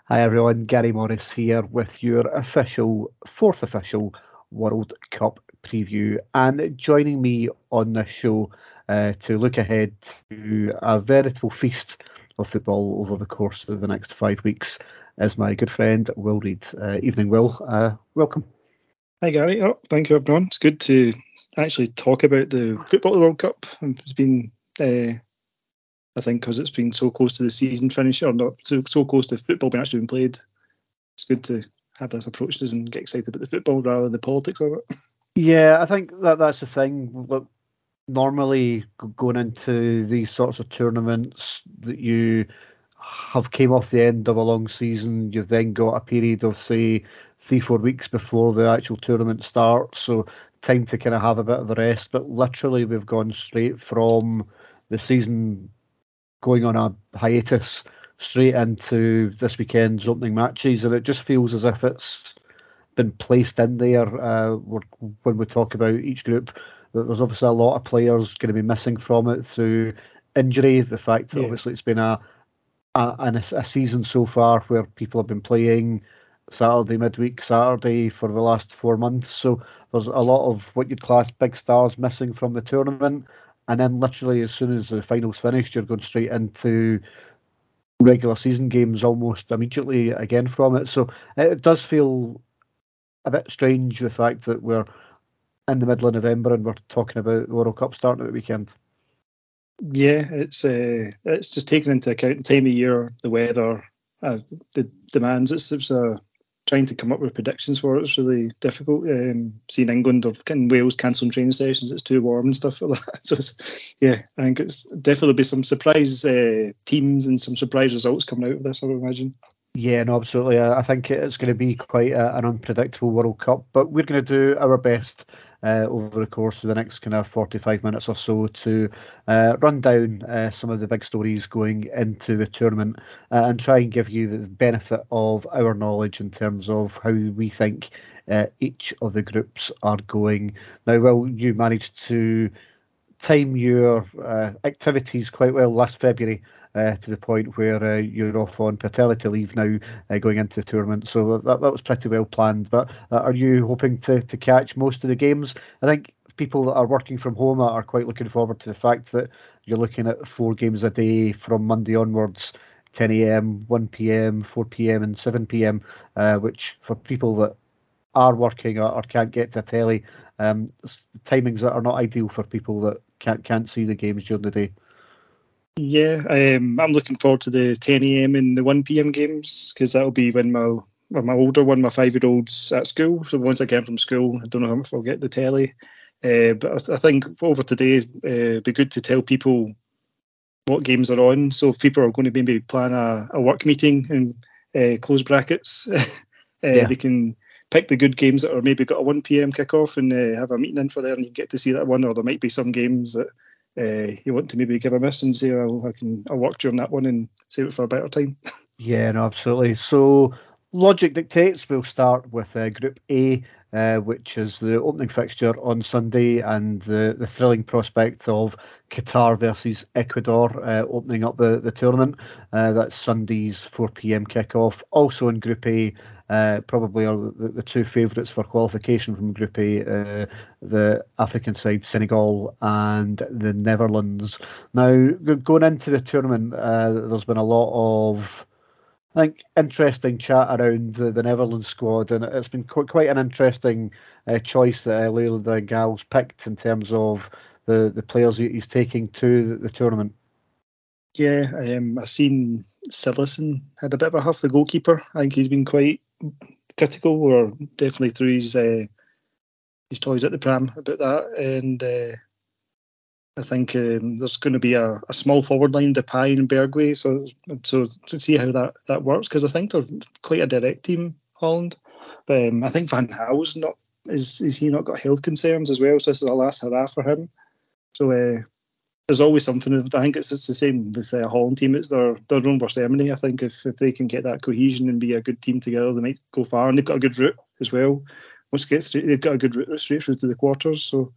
Hi everyone, Gary Morris here with your fourth official World Cup preview. And joining me on this show to look ahead to a veritable feast of football over the course of the next 5 weeks is my good friend Will Reid. Evening, Will. Welcome. Hi Gary, thank you everyone. It's good to actually talk about the football of the World Cup. It's been, I think, because it's been so close to the season finish, or not so close to football being actually being played. It's good to have this approach to this and get excited about the football rather than the politics of it. Yeah, I think that's the thing. Look, normally going into these sorts of tournaments, that you have came off the end of a long season, you've then got a period of say 3-4 weeks before the actual tournament starts, so time to kind of have a bit of a rest. But literally, we've gone straight from the season going on a hiatus straight into this weekend's opening matches, and it just feels as if it's been placed in there. When we talk about each group, there's obviously a lot of players going to be missing from it through injury. The fact that Yeah, obviously it's been a season so far where people have been playing Saturday, midweek Saturday for the last 4 months. So there's a lot of what you'd class big stars missing from the tournament. And then literally as soon as the finals finished, you're going straight into regular season games almost immediately again from it. So it does feel a bit strange, the fact that we're in the middle of November and we're talking about the World Cup starting at the weekend. yeah, it's just taking into account the time of year, the weather, the demands. It's trying to come up with predictions for it. It's really difficult. Seeing England or Wales cancelling training sessions, it's too warm and stuff like that. So I think it's definitely be some surprise teams and some surprise results coming out of this, I would imagine. Yeah, no, absolutely. I think it's going to be quite an unpredictable World Cup, but we're going to do our best over the course of the next kind of 45 minutes or so to run down some of the big stories going into the tournament and try and give you the benefit of our knowledge in terms of how we think each of the groups are going. Now, Will, you managed to time your activities quite well last February to the point where you're off on paternity leave now going into the tournament. So that was pretty well planned. But are you hoping to catch most of the games? I think people that are working from home are quite looking forward to the fact that you're looking at 4 games a day from Monday onwards. 10 a.m., 1 p.m., 4 p.m., and 7 p.m., which for people that are working or can't get to a telly, timings that are not ideal for people that can't see the games during the day. Yeah, I'm looking forward to the 10 a.m. and the 1 p.m. games because that'll be when my older one, my 5-year-old's at school. So once I get from school, I don't know if I'll get the telly. But I think over today, it'd be good to tell people what games are on. So if people are going to maybe plan a work meeting and close brackets, Yeah. they can pick the good games that are maybe got a 1 p.m. kickoff and have a meeting in for there and you get to see that one. Or there might be some games that you want to maybe give a miss and say, I'll work during that one and save it for a better time. Yeah, no, absolutely. So logic dictates we'll start with Group A, which is the opening fixture on Sunday and the thrilling prospect of Qatar versus Ecuador opening up the tournament. That's Sunday's 4 p.m. kickoff. Also in Group A, probably are the two favourites for qualification from Group A, the African side, Senegal and the Netherlands. Now, going into the tournament, there's been a lot of, I think, interesting chat around the Netherlands squad, and it's been quite an interesting choice that Leila van Gaal's picked in terms of the players he's taking to the tournament. Yeah, I've seen Sillerson had a bit of a huff, the goalkeeper. I think he's been quite critical, or definitely threw his toys at the pram about that. And I think there's going to be a small forward line, Depay and Bergwijn. So to see how that works, because I think they're quite a direct team, Holland. But I think Van Gaal's not is he not got health concerns as well? So this is a last hurrah for him. So there's always something. I think it's the same with the Holland team. It's their own worst enemy. I think if they can get that cohesion and be a good team together, they might go far. And they've got a good route as well. Once they get through, they've got a good route straight through to the quarters. So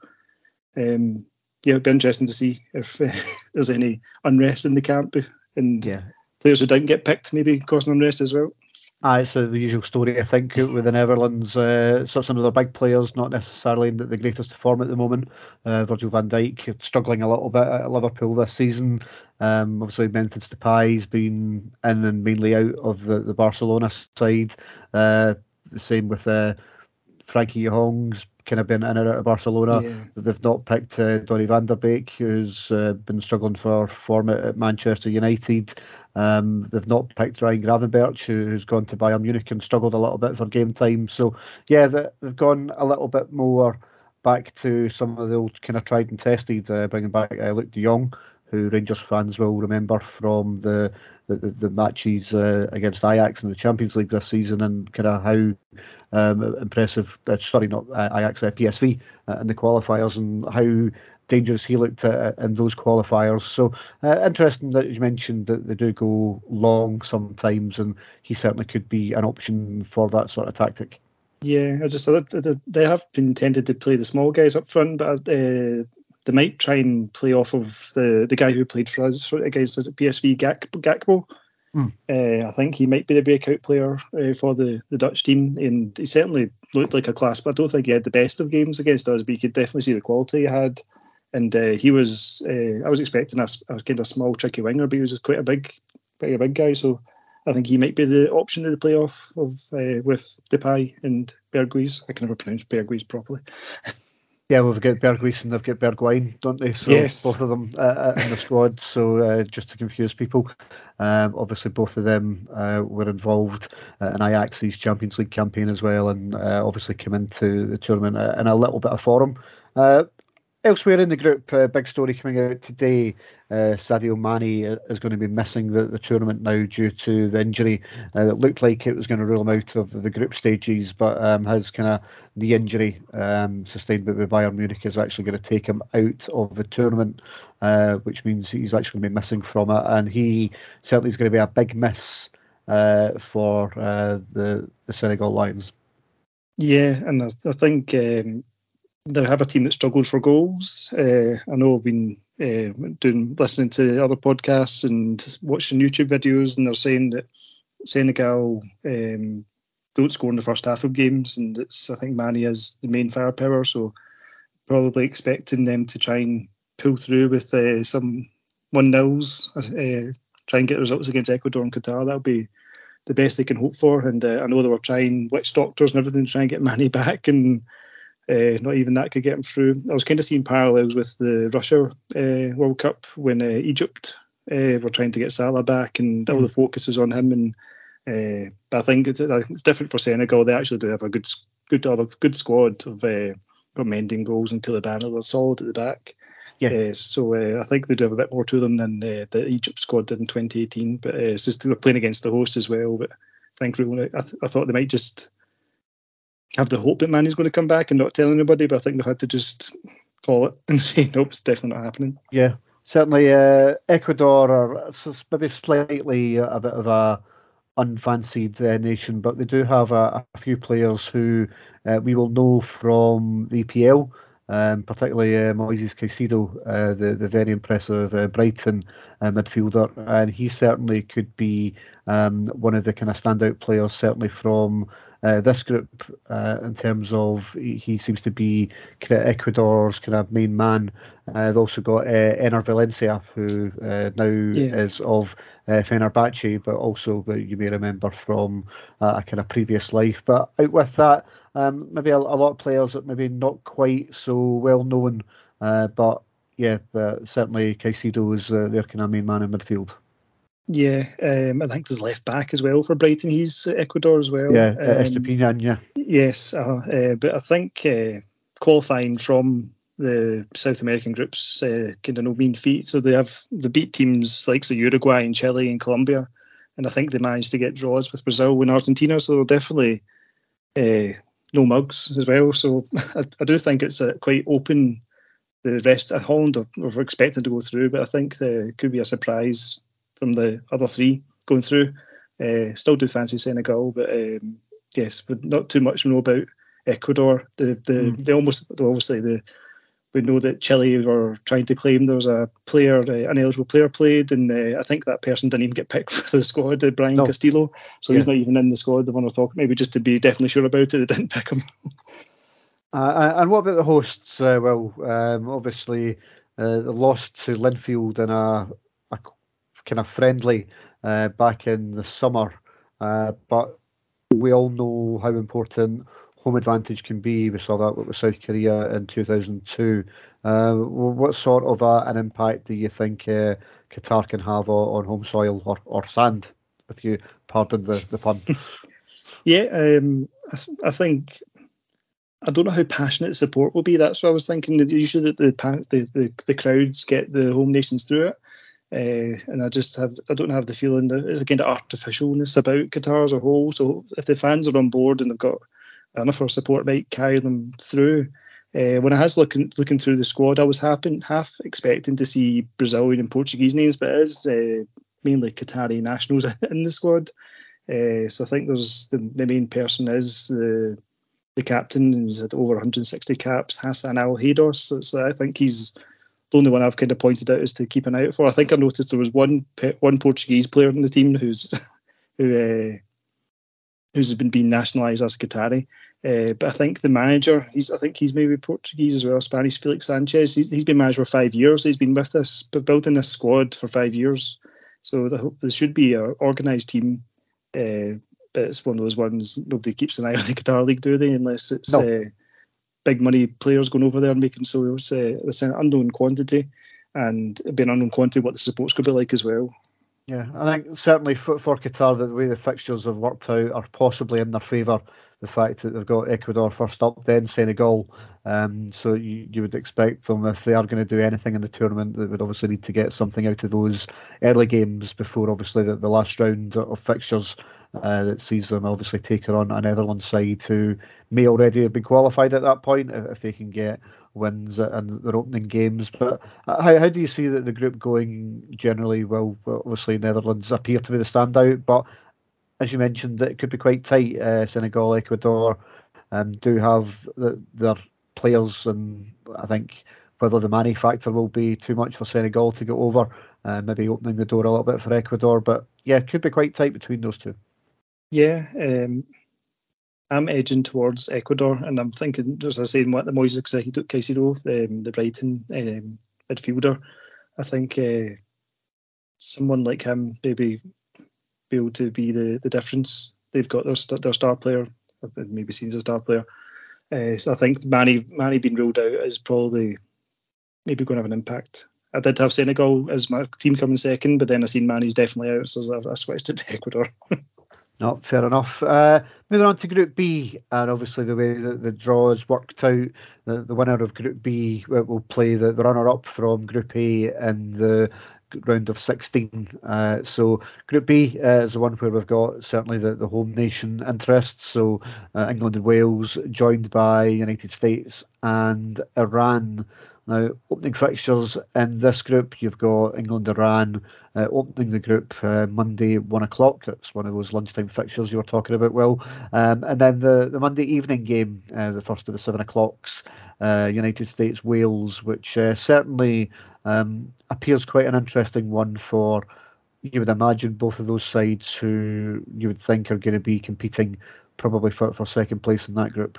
it'd be interesting to see if there's any unrest in the camp and players who didn't get picked maybe causing unrest as well. It's the usual story, I think, with the Netherlands. Some of their big players, not necessarily in the greatest of form at the moment. Virgil van Dijk struggling a little bit at Liverpool this season. Obviously, Memphis Depay's been in and mainly out of the Barcelona side. The same with Frankie de Jong's kind of been in and out of Barcelona. Yeah. They've not picked Donny van der Beek, who's been struggling for form at Manchester United. They've not picked Ryan Gravenberch, who's gone to Bayern Munich and struggled a little bit for game time. So, yeah, they've gone a little bit more back to some of the old kind of tried and tested, bringing back Luuk de Jong, who Rangers fans will remember from the matches against Ajax in the Champions League this season, and kind of how impressive, not Ajax, PSV in the qualifiers, and how dangerous he looked in those qualifiers. So interesting that you mentioned that they do go long sometimes, and he certainly could be an option for that sort of tactic. Yeah, I just thought that they have been tended to play the small guys up front, but they might try and play off of the guy who played for us against us at PSV, Gakpo. I think he might be the breakout player for the Dutch team, and he certainly looked like a class, but I don't think he had the best of games against us, but you could definitely see the quality he had. And he was, I was expecting a kind of small, tricky winger, but he was quite a big guy. So I think he might be the option to the playoff with Depay and Berghuis. I can never pronounce Berghuis properly. Yeah, we've got Berghuis and they've got Bergwijn, don't they? So yes. Both of them in the squad. So just to confuse people, obviously both of them were involved in Ajax's Champions League campaign as well, and obviously came into the tournament in a little bit of form. Elsewhere in the group, big story coming out today, Sadio Mane is going to be missing the tournament now due to the injury. It looked like it was going to rule him out of the group stages, but his kind of knee injury sustained by Bayern Munich is actually going to take him out of the tournament, which means he's actually going to be missing from it, and he certainly is going to be a big miss for the Senegal Lions. Yeah, and I think they have a team that struggles for goals. I know I've been listening to other podcasts and watching YouTube videos, and they're saying that Senegal don't score in the first half of games, and I think Mane is the main firepower, so probably expecting them to try and pull through with some 1-0s, try and get results against Ecuador and Qatar. That'll be the best they can hope for, and I know they were trying witch doctors and everything to try and get Mane back, and not even that could get him through. I was kind of seeing parallels with the Russia World Cup when Egypt were trying to get Salah back, and all the focus was on him. And but I think it's different for Senegal. They actually do have a good squad of Mendy goals and Koulibaly. They're solid at the back. Yeah. So I think they do have a bit more to them than the Egypt squad did in 2018. But it's just they're playing against the host as well. But thankfully, I thought they might just have the hope that Mane's going to come back and not tell anybody, but I think they've had to just call it and say, nope, it's definitely not happening. Yeah, certainly Ecuador are maybe slightly a bit of a unfancied nation, but they do have a few players who we will know from the EPL, particularly Moises Caicedo, the very impressive Brighton midfielder, and he certainly could be one of the kind of standout players, certainly from this group, in terms of he seems to be kind of Ecuador's kind of main man. They've also got Ener Valencia, who now is of Fenerbahce, but also you may remember from a kind of previous life. But out with that, maybe a lot of players that maybe not quite so well known, but yeah, certainly Caicedo is their kind of main man in midfield. Yeah, I think there's left back as well for Brighton. He's Ecuador as well. Yeah, Estupiñán, yeah. Yes, but I think qualifying from the South American groups kind of no mean feat. So they beat teams like Uruguay and Chile and Colombia, and I think they managed to get draws with Brazil and Argentina. So they're definitely no mugs as well. So I do think it's quite open. The rest of Holland are expecting to go through, but I think there could be a surprise from the other three going through. Still do fancy Senegal, but yes, but not too much to know about Ecuador. They obviously We know that Chile were trying to claim there was a player, an eligible player played, and I think that person didn't even get picked for the squad, Brian Castillo. So he's not even in the squad, the one we're talking. Maybe just to be definitely sure about it, they didn't pick him. And what about the hosts? Obviously, they lost to Linfield in a kind of friendly back in the summer, but we all know how important home advantage can be. We saw that with South Korea in 2002. What sort of an impact do you think Qatar can have on home soil or sand, if you pardon the pun? Yeah, I think, I don't know how passionate support will be. That's what I was thinking. Usually the crowds get the home nations through it. And I don't have the feeling that there's a kind of artificialness about Qatar as a whole. So if the fans are on board and they've got enough of support, it might carry them through. When I was looking through the squad, I was half expecting to see Brazilian and Portuguese names, but it is mainly Qatari nationals in the squad. So I think there's the main person is the captain, and he's had over 160 caps, Hassan Al Haydos. So I think he's the only one I've kind of pointed out is to keep an eye out for. I think I noticed there was one Portuguese player in the team who's been nationalised as a Qatari. But I think the manager, he's maybe Portuguese as well, Spanish, Felix Sanchez. He's been manager for 5 years. He's been with us, building this squad for 5 years. So there should be an organised team. But it's one of those ones nobody keeps an eye on the Qatar League, do they? Unless it's big money players going over there and making so it's an unknown quantity, and it'd be an unknown quantity what the support's could be like as well. Yeah, I think certainly for Qatar, the way the fixtures have worked out are possibly in their favour. The fact that they've got Ecuador first up, then Senegal. So you would expect them, if they are going to do anything in the tournament, they would obviously need to get something out of those early games before obviously the last round of fixtures that sees them obviously take on a Netherlands side who may already have been qualified at that point if they can get wins in their opening games. But how do you see the group going generally? Well, obviously Netherlands appear to be the standout, but as you mentioned, it could be quite tight. Senegal, Ecuador do have their players, and I think whether the money factor will be too much for Senegal to go over, maybe opening the door a little bit for Ecuador. But yeah, it could be quite tight between those two. Yeah, I'm edging towards Ecuador, and I'm thinking, as I say, what the Moises Caicedo, the Brighton midfielder, I think someone like him maybe be able to be the difference. They've got their star player, maybe seen as a star player. So I think Mane being ruled out is probably maybe going to have an impact. I did have Senegal as my team coming second, but then I seen Mane's definitely out, so I switched it to Ecuador. No, fair enough. Moving on to Group B, and obviously the way that the draw is worked out, the winner of Group B will play the runner-up from Group A in the round of 16. So Group B is the one where we've got certainly the home nation interests. So England and Wales joined by United States and Iran. Now, opening fixtures in this group, you've got England-Iran opening the group Monday at 1 o'clock. That's one of those lunchtime fixtures you were talking about, Will. And then the Monday evening game, the first of the 7 o'clocks, United States-Wales, which certainly appears quite an interesting one for, you would imagine, both of those sides who you would think are going to be competing probably for second place in that group.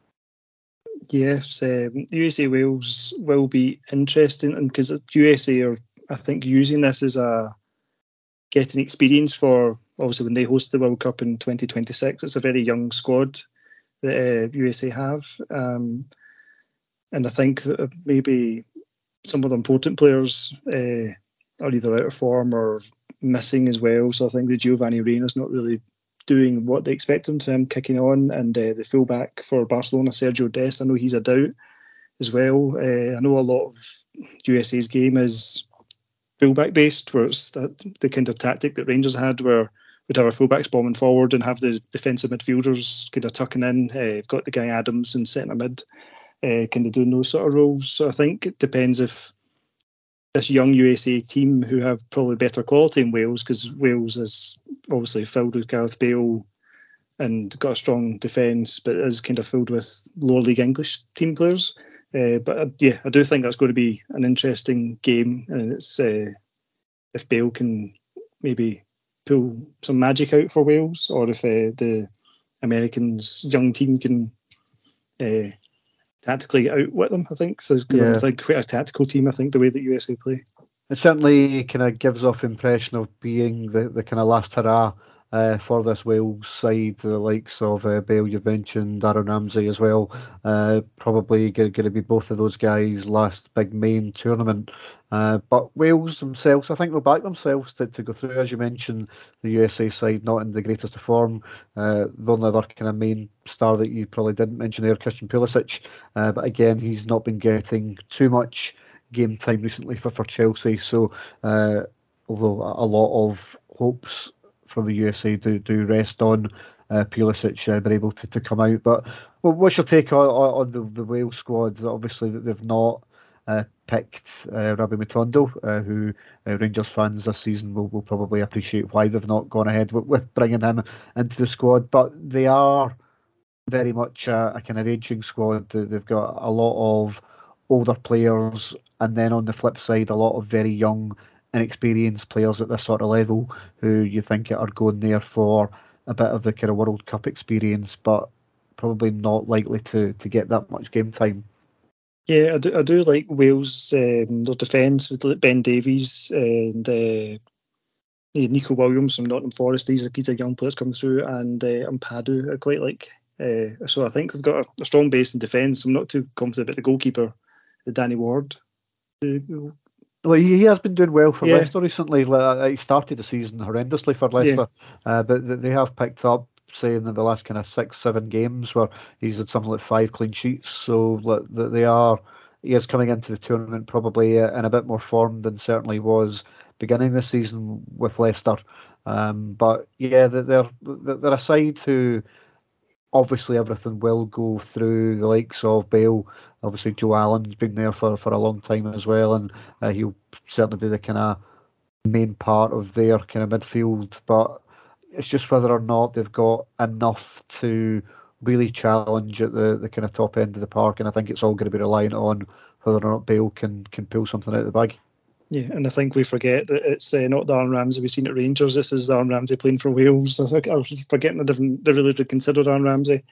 Yes, USA Wales will be interesting, and because USA are, I think, using this as a getting experience for obviously when they host the World Cup in 2026. It's a very young squad that USA have, and I think that maybe some of the important players are either out of form or missing as well. So I think that Giovanni Reina's not really doing what they expect him to, him kicking on, and the fullback for Barcelona, Sergio Dest, I know he's a doubt as well. I know a lot of USA's game is fullback based, where it's the kind of tactic that Rangers had, where we'd have our fullbacks bombing forward and have the defensive midfielders kind of tucking in. You've got the guy Adams in centre mid, kind of doing those sort of roles. So I think it depends if this young USA team, who have probably better quality in Wales, because Wales is obviously filled with Gareth Bale and got a strong defence, but is kind of filled with lower league English team players. But I do think that's going to be an interesting game, and it's if Bale can maybe pull some magic out for Wales, or if the Americans' young team can tactically outwit them. I think so. I think quite a tactical team. I think the way that USA play. It certainly kind of gives off the impression of being the kind of last hurrah for this Wales side, the likes of Bale, you've mentioned, Aaron Ramsey as well. Probably going to be both of those guys' last big main tournament. But Wales themselves, I think they'll back themselves to go through. As you mentioned, the USA side not in the greatest of form. The only other kind of main star that you probably didn't mention there, Christian Pulisic. But again, he's not been getting too much game time recently for Chelsea. So although a lot of hopes from the USA do rest on Pulisic being able to come out. But what's your take on the Wales squad? Obviously, they've not picked Rabbi Matondo, who Rangers fans this season will probably appreciate why they've not gone ahead with bringing him into the squad. But they are very much a kind of aging squad. They've got a lot of older players, and then on the flip side, a lot of very young, inexperienced players at this sort of level who you think are going there for a bit of the kind of World Cup experience, but probably not likely to get that much game time. Yeah, I do like Wales, their defence with Ben Davies and Nico Williams from Nottingham Forest. These are young players coming through, and Ampadu I quite like. So I think they've got a strong base in defence. I'm not too confident about the goalkeeper, Danny Ward. Well, he has been doing well for Leicester recently. He started the season horrendously for Leicester, but they have picked up, say, in the last kind of 6-7 games where he's had something like 5 clean sheets. So he is coming into the tournament probably in a bit more form than certainly was beginning this season with Leicester. But yeah, they're a side who obviously everything will go through the likes of Bale. Obviously, Joe Allen's been there for a long time as well, and he'll certainly be the kind of main part of their kind of midfield. But it's just whether or not they've got enough to really challenge at the kind of top end of the park, and I think it's all going to be reliant on whether or not Bale can pull something out of the bag. Yeah, and I think we forget that it's not the Aaron Ramsey we've seen at Rangers. This is the Aaron Ramsey playing for Wales. I was forgetting they really considered Aaron Ramsey.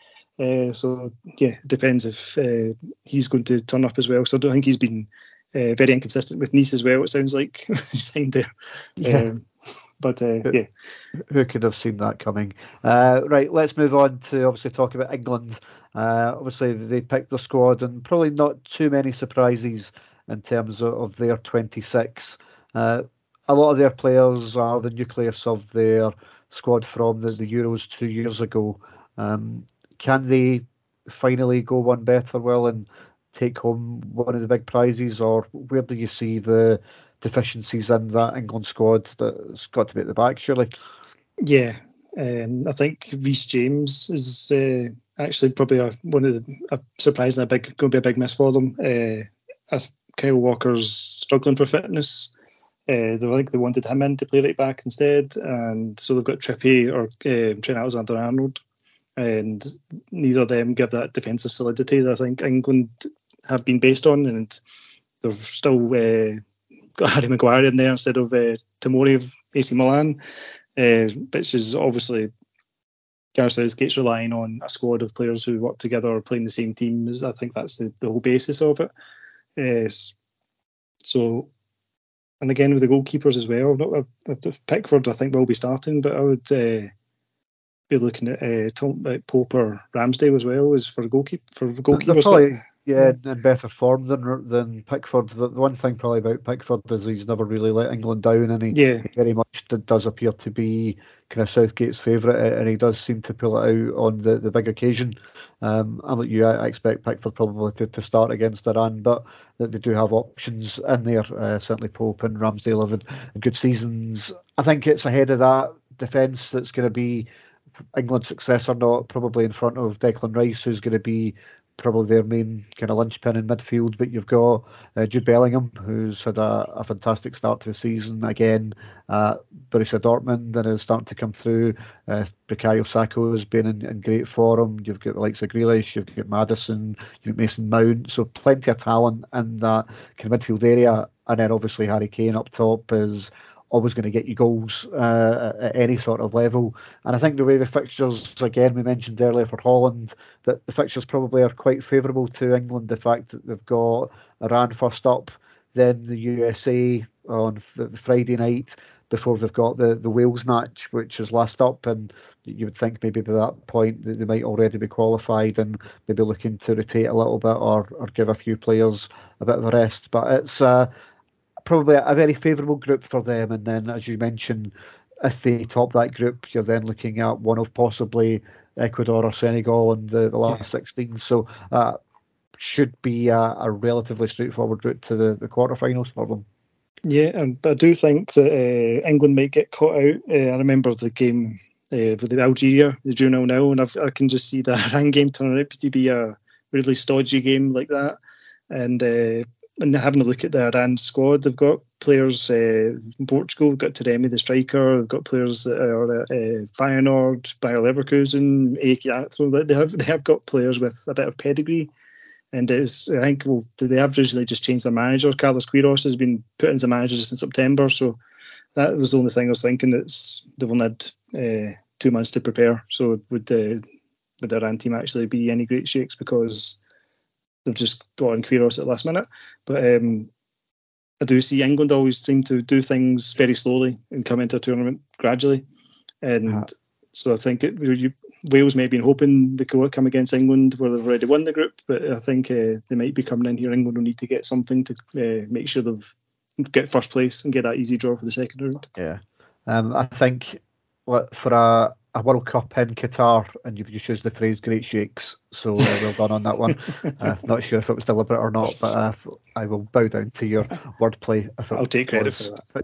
So yeah, it depends if he's going to turn up as well. So I don't think he's been very inconsistent with Nice as well. It sounds like he signed there. Yeah. Yeah. Who could have seen that coming? Right, let's move on to obviously talk about England. Obviously, they picked the squad, and probably not too many surprises in terms of their 26. A lot of their players are the nucleus of their squad from the Euros 2 years ago. Can they finally go one better, Will, and take home one of the big prizes, or where do you see the deficiencies in that England squad that's got to be at the back, surely? Yeah, I think Reece James is actually probably one of the surprising going to be a big miss for them. Kyle Walker's struggling for fitness. They wanted him in to play right back instead, and so they've got Trippier or Trent Alexander-Arnold, and neither of them give that defensive solidity that I think England have been based on, and they've still got Harry Maguire in there instead of Tomori of AC Milan, which is obviously Gareth Southgate's relying on a squad of players who work together or playing the same team. I think that's the whole basis of it. So, and again with the goalkeepers as well, Pickford I think will be starting, but I would be looking at Pope or Ramsdale as well as for goalkeepers. Probably, in better form than Pickford. The one thing probably about Pickford is he's never really let England down, and he very much does appear to be kind of Southgate's favourite, and he does seem to pull it out on the big occasion. I'm like you, I expect Pickford probably to start against Iran, but that they do have options in there. Certainly Pope and Ramsdale have had good seasons. I think it's ahead of that defence that's going to be England's success or not, probably in front of Declan Rice, who's going to be probably their main kind of linchpin in midfield, but you've got Jude Bellingham, who's had a fantastic start to the season again. Borussia Dortmund and is starting to come through. Bukayo Saka has been in great form. You've got the likes of Grealish, you've got Maddison, you've got Mason Mount, so plenty of talent in that kind of midfield area. And then obviously Harry Kane up top is always going to get you goals at any sort of level. And I think the way the fixtures, again, we mentioned earlier for Holland, that the fixtures probably are quite favourable to England. The fact that they've got Iran first up, then the USA on the Friday night, before they've got the Wales match, which is last up. And you would think maybe by that point that they might already be qualified and maybe looking to rotate a little bit or give a few players a bit of a rest. But it's probably a very favourable group for them. And then, as you mentioned, if they top that group, you're then looking at one of possibly Ecuador or Senegal in the last 16. So should be a relatively straightforward route to the quarterfinals for them. Yeah, and I do think that England might get caught out. I remember the game with the Algeria, the 0-0, and I can just see the Iran game turning out to be a really stodgy game like that. And having a look at the Iran squad, they've got players in Portugal, they've got Taremi the striker, they've got players that are Feyenoord, Bayer Leverkusen, AEK Athro. They have got players with a bit of pedigree. And I think they have recently just changed their manager. Carlos Queiroz has been put in as a manager just in September, so that was the only thing I was thinking. They've only had 2 months to prepare. So would the Iran team actually be any great shakes because they've just brought in Queiroz at the last minute? But I do see England always seem to do things very slowly and come into a tournament gradually. And so I think Wales may have been hoping they could come against England where they've already won the group, but I think they might be coming in here. England will need to get something to make sure they've get first place and get that easy draw for the second round. Yeah, I think for a World Cup in Qatar, and you choose the phrase "great shakes," so well done on that one. Not sure if it was deliberate or not, but I will bow down to your wordplay. I'll take credit for that.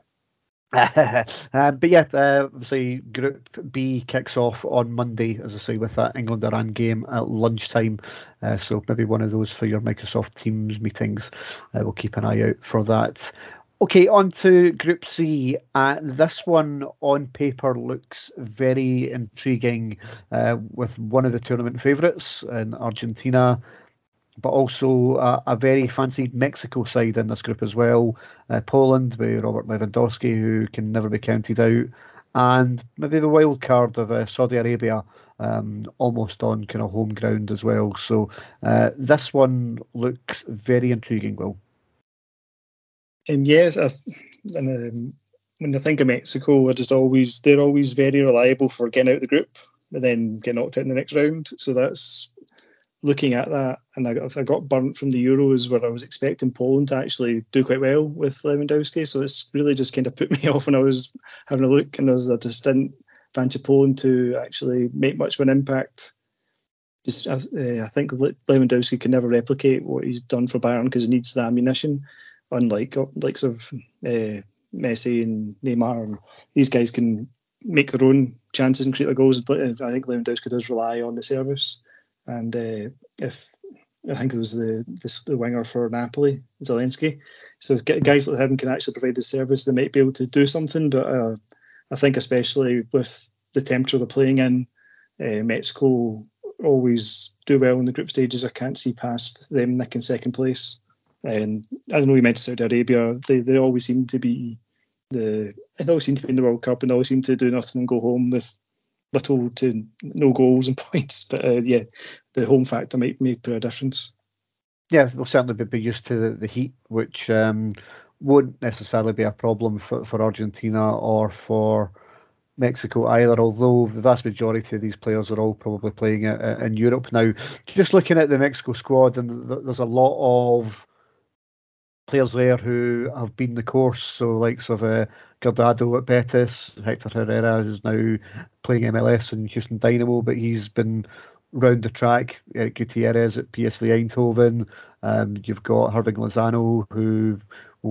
But yeah, obviously Group B kicks off on Monday, as I say, with that England-Iran game at lunchtime. So maybe one of those for your Microsoft Teams meetings. We'll keep an eye out for that. Okay, on to Group C. This one on paper looks very intriguing, with one of the tournament favourites in Argentina, but also a very fancy Mexico side in this group as well. Poland with Robert Lewandowski, who can never be counted out, and maybe the wild card of Saudi Arabia, almost on kind of home ground as well. So this one looks very intriguing, Will. Yes, when I think of Mexico, they're always very reliable for getting out of the group and then get knocked out in the next round. So that's looking at that, and I got burnt from the Euros where I was expecting Poland to actually do quite well with Lewandowski. So it's really just kind of put me off when I was having a look, and I just didn't fancy Poland to actually make much of an impact. I think Lewandowski can never replicate what he's done for Bayern because he needs the ammunition. Unlike likes of Messi and Neymar, and these guys can make their own chances and create their goals. I think Lewandowski does rely on the service, and if I think it was the winger for Napoli, Zelensky. So guys like him can actually provide the service. They might be able to do something, but I think especially with the temperature they're playing in, Mexico always do well in the group stages. I can't see past them nicking second place. And I don't know, you mentioned Saudi Arabia. They always seem to be in the World Cup and always seem to do nothing and go home with little to no goals and points. But the home factor might put a difference. Yeah, we'll certainly be used to the heat, which won't necessarily be a problem for Argentina or for Mexico either, although the vast majority of these players are all probably playing in Europe now. Just looking at the Mexico squad, and there's a lot of players there who have been the course, so likes of Guardado at Betis, Hector Herrera, who's now playing MLS in Houston Dynamo, but he's been round the track. Eric Gutierrez at PSV Eindhoven. You've got Hirving Lozano, who will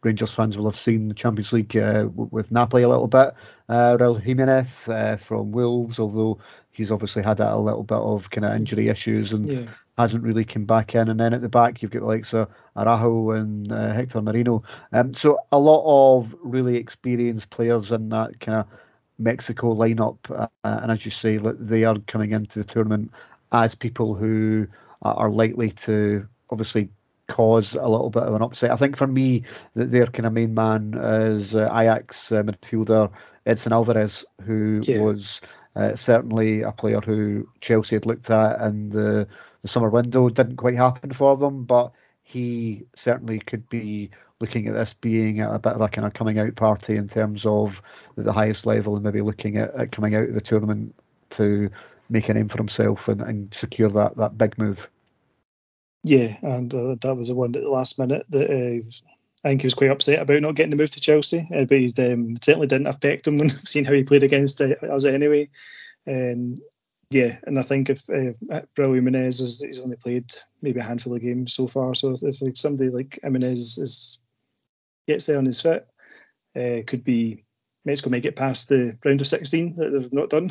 Rangers fans will have seen the Champions League with Napoli a little bit. Raul Jimenez from Wolves, although he's obviously had a little bit of kind of injury issues and hasn't really come back in. And then at the back, you've got the likes of Araujo and Hector Merino. So a lot of really experienced players in that kind of Mexico lineup. And as you say, they are coming into the tournament as people who are likely to obviously cause a little bit of an upset. I think for me, their kind of main man is Ajax midfielder Edson Alvarez, who was certainly a player who Chelsea had looked at in the summer window. Didn't quite happen for them, but he certainly could be looking at this being a bit of a kind of coming out party in terms of the highest level, and maybe looking at coming out of the tournament to make a name for himself and secure that big move. Yeah, and that was the one at the last minute that I think he was quite upset about not getting the move to Chelsea, but he certainly didn't affect him when seeing how he played against us anyway. And I think if Raul Jimenez he's only played maybe a handful of games so far, so if like somebody like Jimenez gets there on his fit, could be Mexico may get past the round of 16 that they've not done.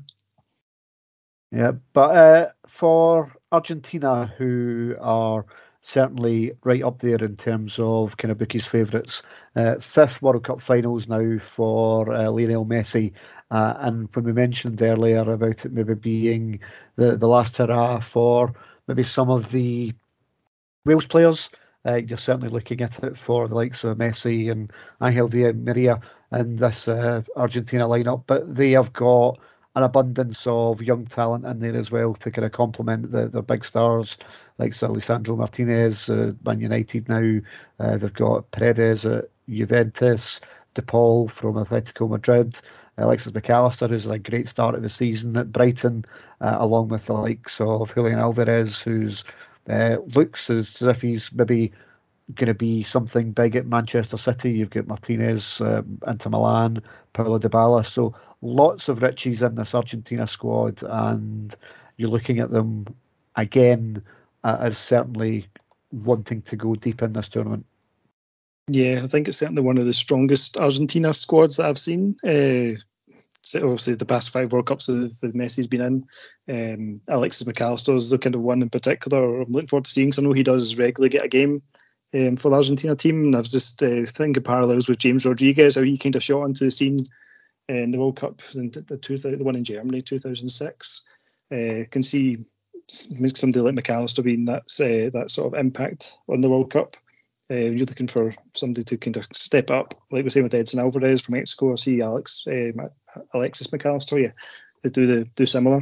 Yeah, but for Argentina, who are certainly right up there in terms of kind of bookies' favourites, fifth World Cup finals now for Lionel Messi. And when we mentioned earlier about it maybe being the last hurrah for maybe some of the Wales players, you're certainly looking at it for the likes of Messi and Angel Di Maria in this Argentina lineup. But they have got an abundance of young talent in there as well to kind of complement the big stars like Lisandro Martinez, Man United now. They've got Paredes at Juventus, De Paul from Atletico Madrid, Alexis McAllister, who's had a great start of the season at Brighton, along with the likes of Julian Alvarez, who's looks as if he's maybe going to be something big at Manchester City. You've got Martinez, Inter Milan, Paulo Dybala. So lots of riches in this Argentina squad, and you're looking at them again as certainly wanting to go deep in this tournament. Yeah, I think it's certainly one of the strongest Argentina squads that I've seen. So obviously the past 5 World Cups that Messi's been in. Alexis McAllister is the kind of one in particular I'm looking forward to seeing, because I know he does regularly get a game for the Argentina team. And I've just thinking parallels with James Rodriguez, how he kind of shot onto the scene in the World Cup, the one in Germany, 2006. Can see somebody like McAllister being that sort of impact on the World Cup. You're looking for somebody to kind of step up, like we're saying with Edson Alvarez from Mexico. I see Alexis McAllister, they do similar.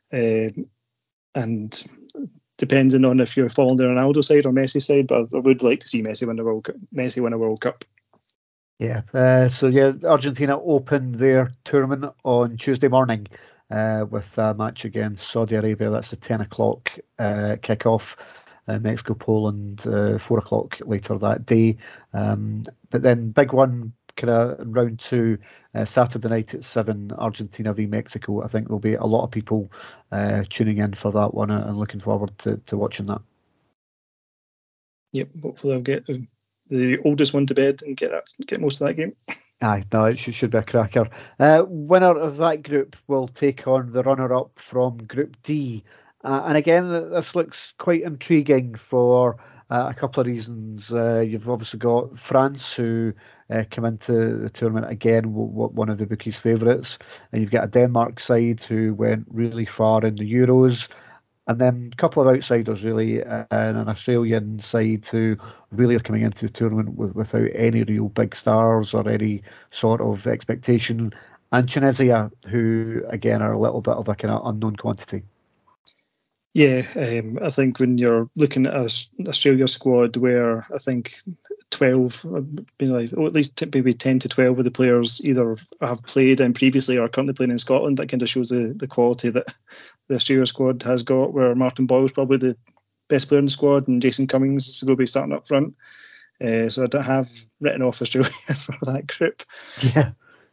And depending on if you're following the Ronaldo side or Messi side, but I would like to see Messi win a World Cup. Yeah, Argentina open their tournament on Tuesday morning with a match against Saudi Arabia. That's the 10 o'clock kickoff. Mexico, Poland, 4 o'clock later that day. But then big one, kind of round 2, Saturday night at 7, Argentina v Mexico. I think there'll be a lot of people tuning in for that one and looking forward to watching that. Yep, hopefully I'll get the oldest one to bed and get most of that game. Aye, no, it should be a cracker. Winner of that group will take on the runner-up from Group D. And again, this looks quite intriguing for a couple of reasons. You've obviously got France, who come into the tournament again, one of the bookies' favourites. And you've got a Denmark side who went really far in the Euros. And then a couple of outsiders, really, and an Australian side who really are coming into the tournament without any real big stars or any sort of expectation. And Tunisia, who, again, are a little bit of a kind of unknown quantity. Yeah, I think when you're looking at Australia squad, where I think 12, or at least maybe 10 to 12 of the players either have played in previously or are currently playing in Scotland, that kind of shows the quality that the Australia squad has got, where Martin Boyle's probably the best player in the squad and Jason Cummings is going to be starting up front. So I don't have written off Australia for that group. Yeah.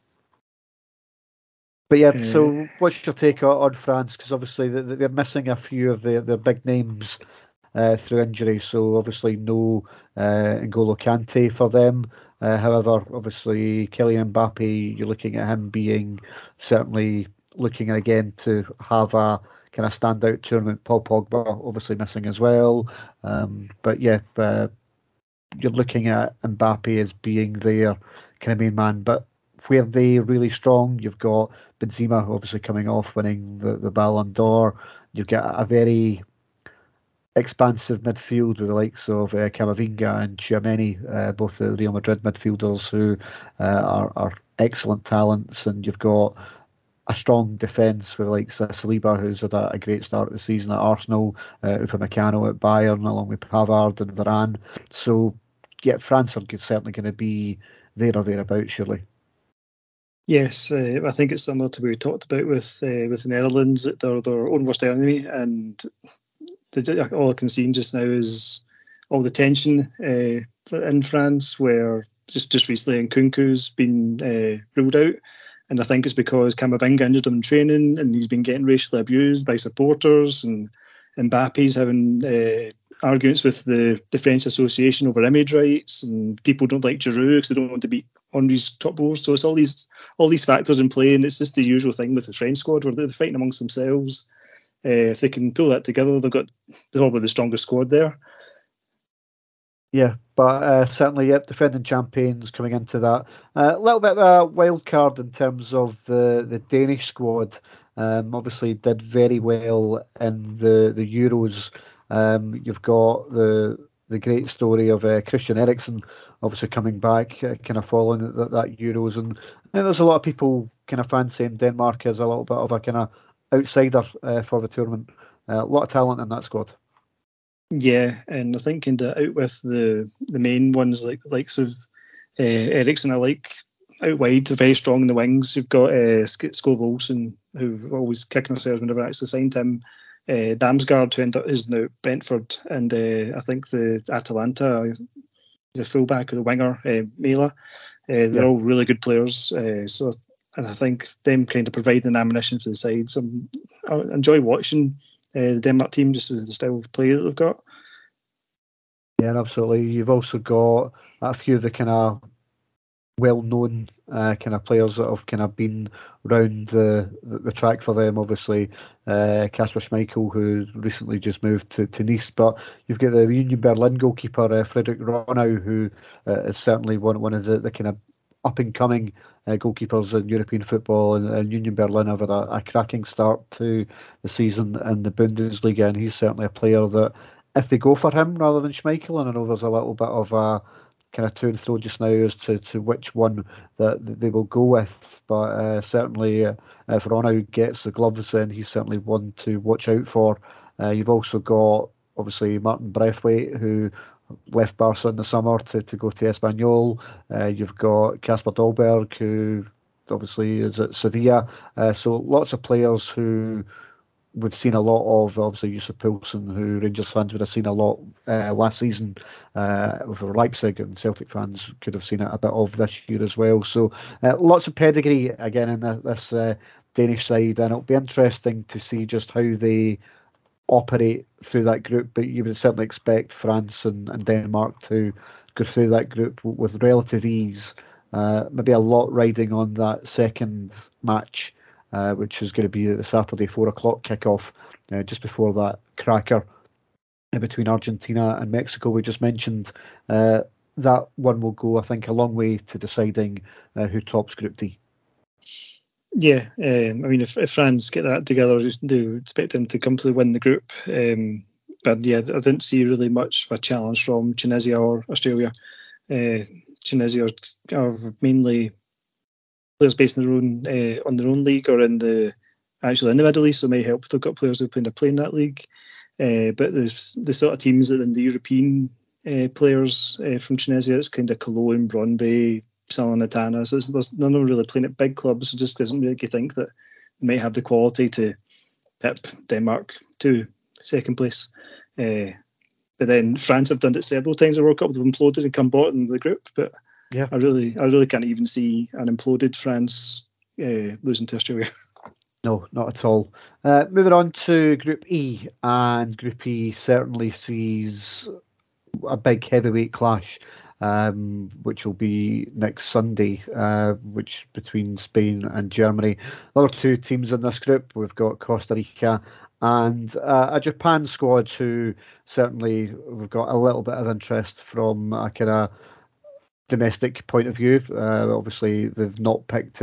But yeah, so what's your take on France? Because obviously they're missing a few of their big names through injury. So obviously no N'Golo Kante for them. However, obviously, Kylian Mbappe, you're looking at him being certainly looking again to have a kind of standout tournament. Paul Pogba obviously missing as well. But yeah, you're looking at Mbappe as being their kind of main man. But where they really strong, you've got Benzema obviously coming off winning the Ballon d'Or. You've got a very expansive midfield with the likes of Camavinga and Tchouaméni, both the Real Madrid midfielders who are excellent talents, and you've got a strong defence with the likes of Saliba, who's had a great start of the season at Arsenal, Upamecano at Bayern, along with Pavard and Varane. So, yeah, France are certainly going to be there or thereabouts, surely. Yes, I think it's similar to what we talked about with the Netherlands, that they're their own worst enemy, and all I can see just now is all the tension in France, where just recently Nkunku's been ruled out, and I think it's because Camavinga injured him in training, and he's been getting racially abused by supporters, and Mbappe's having arguments with the French Association over image rights, and people don't like Giroud because they don't want to beat Henry's top goals. So it's all these factors in play, and it's just the usual thing with the French squad where they're fighting amongst themselves. If they can pull that together, they're probably the strongest squad there. Yeah, but certainly, yep, defending champions coming into that. A little bit of a wild card in terms of the Danish squad. Obviously, did very well in the Euros. You've got the great story of Christian Eriksen obviously coming back, kind of following that Euros, and I think there's a lot of people kind of fancying Denmark as a little bit of a kind of outsider for the tournament. A lot of talent in that squad. Yeah, and I think out with the main ones likes of Eriksen, I like out wide, very strong in the wings. You've got Skov Olsen, who've always kicking ourselves whenever I actually signed him. Damsgaard, who is now Brentford, and I think the Atalanta, the fullback or the winger, Mela. They're all really good players. And I think them kind of provide an ammunition for the side. So I enjoy watching the Denmark team just with the style of play that they've got. Yeah, absolutely. You've also got a few of the kind of well-known kind of players that have kind of been round the track for them. Obviously, Kasper Schmeichel, who recently just moved to Nice, but you've got the Union Berlin goalkeeper Frederick Ronau, who is certainly one of the kind of up-and-coming goalkeepers in European football, and Union Berlin have had a cracking start to the season in the Bundesliga, and he's certainly a player that, if they go for him rather than Schmeichel, and I know there's a little bit of a kind of to and fro just now as to which one that they will go with, but certainly if Ronau gets the gloves, then he's certainly one to watch out for. You've also got obviously Martin Braithwaite, who left Barca in the summer to go to Espanyol. You've got Kasper Dolberg, who obviously is at Sevilla. So lots of players who we've seen a lot of. Obviously Yusuf Poulsen, who Rangers fans would have seen a lot last season with Leipzig, and Celtic fans could have seen it a bit of this year as well. So lots of pedigree again in this Danish side, and it'll be interesting to see just how they operate through that group. But you would certainly expect France and Denmark to go through that group with relative ease. Maybe a lot riding on that second match, which is going to be the Saturday 4:00 kickoff, just before that cracker between Argentina and Mexico we just mentioned. That one will go, I think, a long way to deciding who tops Group D. Yeah, I mean, if France get that together, they expect them to comfortably win the group. But yeah, I didn't see really much of a challenge from Tunisia or Australia. Tunisia are mainly players based on their own league or in the Middle East, so it may help if they've got players who plan to play in that league. But there's the sort of teams that in the European players from Tunisia, it's kind of Cologne, Brøndby, Salernitana, so there's none of them really playing at big clubs, so it just doesn't make you think that they might have the quality to pip Denmark to second place. But then France have done it several times in the World Cup. They've imploded and come bottom of the group, but yeah, I really can't even see an imploded France losing to Australia. No, not at all. Moving on to Group E, and Group E certainly sees a big heavyweight clash, which will be next Sunday, which between Spain and Germany. The other two teams in this group, we've got Costa Rica and a Japan squad who certainly we've got a little bit of interest from a kind of domestic point of view. Obviously, they've not picked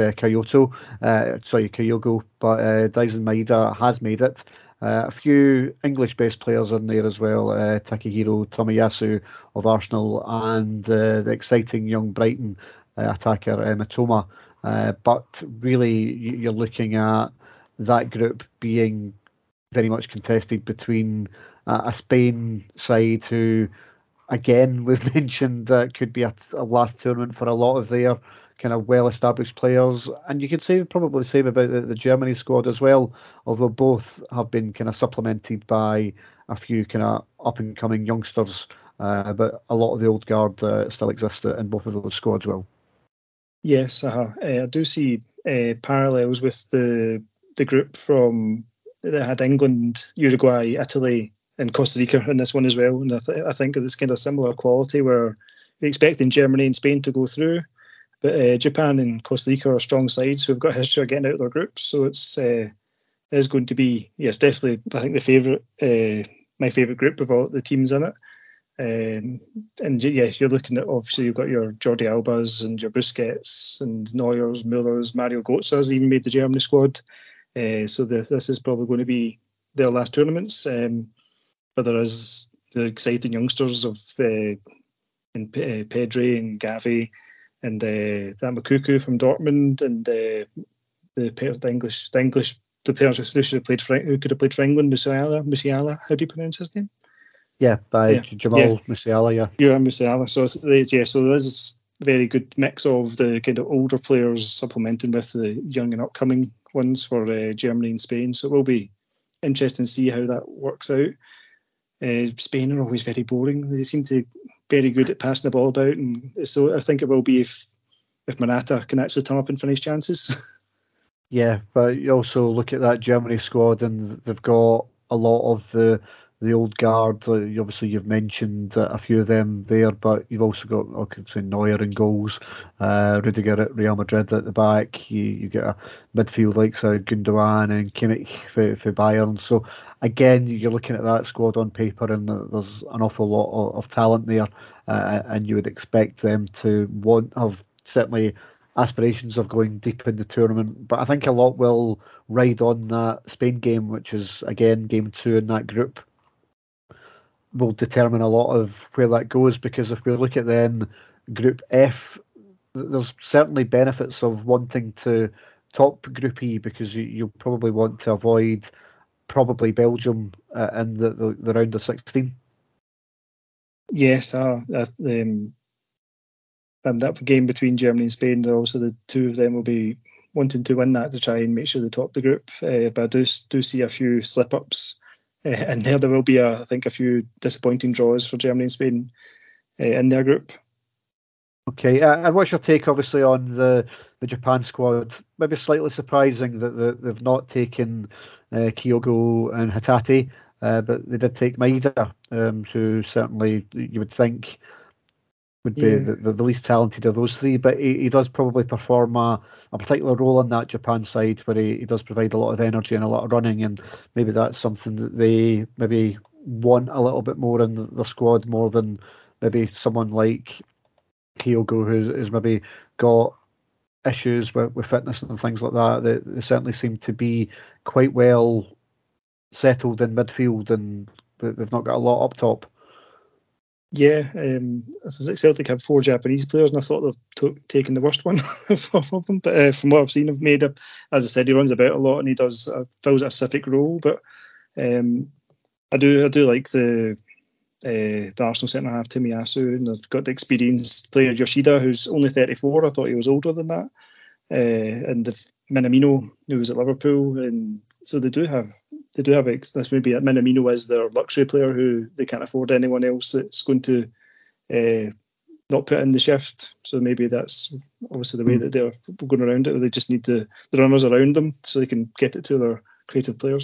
Kyogo, but Daisen Maeda has made it. A few English-based players in there as well, Takehiro Tomiyasu of Arsenal and the exciting young Brighton attacker Matoma. But really, you're looking at that group being very much contested between a Spain side who, again, we've mentioned that could be a last tournament for a lot of their kind of well-established players, and you could say probably the same about the Germany squad as well, although both have been kind of supplemented by a few kind of up-and-coming youngsters, but a lot of the old guard still exist in both of those squads. Well, yes, I do see parallels with the group from that had England, Uruguay, Italy, and Costa Rica in this one as well, and I think it's kind of similar quality where we're expecting Germany and Spain to go through. But Japan and Costa Rica are strong sides who've got a history of getting out of their groups, so it's is going to be, yes, definitely, I think my favourite group of all the teams in it. And yeah, you're looking at, obviously you've got your Jordi Albas and your Busquets and Neuers, Müllers, Mario Götze's even made the Germany squad. So this is probably going to be their last tournaments. But there is the exciting youngsters of Pedri and Gavi, and that Makuku from Dortmund, and the players who could have played for England, Musiala. How do you pronounce his name? Jamal Musiala. Yeah, Musiala. So so there is a very good mix of the kind of older players supplementing with the young and upcoming ones for Germany and Spain. So it will be interesting to see how that works out. Spain are always very boring. They seem to be very good at passing the ball about, and so I think it will be if Morata can actually turn up and finish chances. Yeah, but you also look at that Germany squad, and they've got a lot of the old guard. Obviously, you've mentioned a few of them there, but you've also got, I could say, Neuer in goals, Rudiger at Real Madrid at the back. You get a midfield like Gundogan and Kimmich for Bayern. So again, you're looking at that squad on paper, and there's an awful lot of talent there, and you would expect them to have certainly aspirations of going deep in the tournament. But I think a lot will ride on that Spain game, which is again game 2 in that group, will determine a lot of where that goes, because if we look at then Group F, there's certainly benefits of wanting to top Group E, because you'll probably want to avoid Belgium in the round of 16. Yes, and that game between Germany and Spain, also the two of them will be wanting to win that to try and make sure they top the group. But I do see a few slip-ups. And there will be, I think, a few disappointing draws for Germany and Spain in their group. Okay, and what's your take, obviously, on the Japan squad? Maybe slightly surprising that they've not taken Kyogo and Hatate, but they did take Maeda, who certainly you would think would be the least talented of those three, but he does probably perform a particular role in that Japan side, where he does provide a lot of energy and a lot of running, and maybe that's something that they maybe want a little bit more in the squad, more than maybe someone like Kyogo, who's maybe got issues with fitness and things like that. They certainly seem to be quite well settled in midfield, and they've not got a lot up top. Yeah, Celtic have 4 Japanese players, and I thought they've taken the worst one of them. But from what I've seen of Maeda, as I said, he runs about a lot and he does fills a specific role. But I do like the Arsenal centre half Tomiyasu, and they've got the experienced player Yoshida, who's only 34. I thought he was older than that. And the Minamino, who was at Liverpool, and so they do have this maybe Minamino is their luxury player who they can't afford anyone else that's going to not put in the shift. So maybe that's obviously the way that they're going around it. They just need the runners around them so they can get it to their creative players.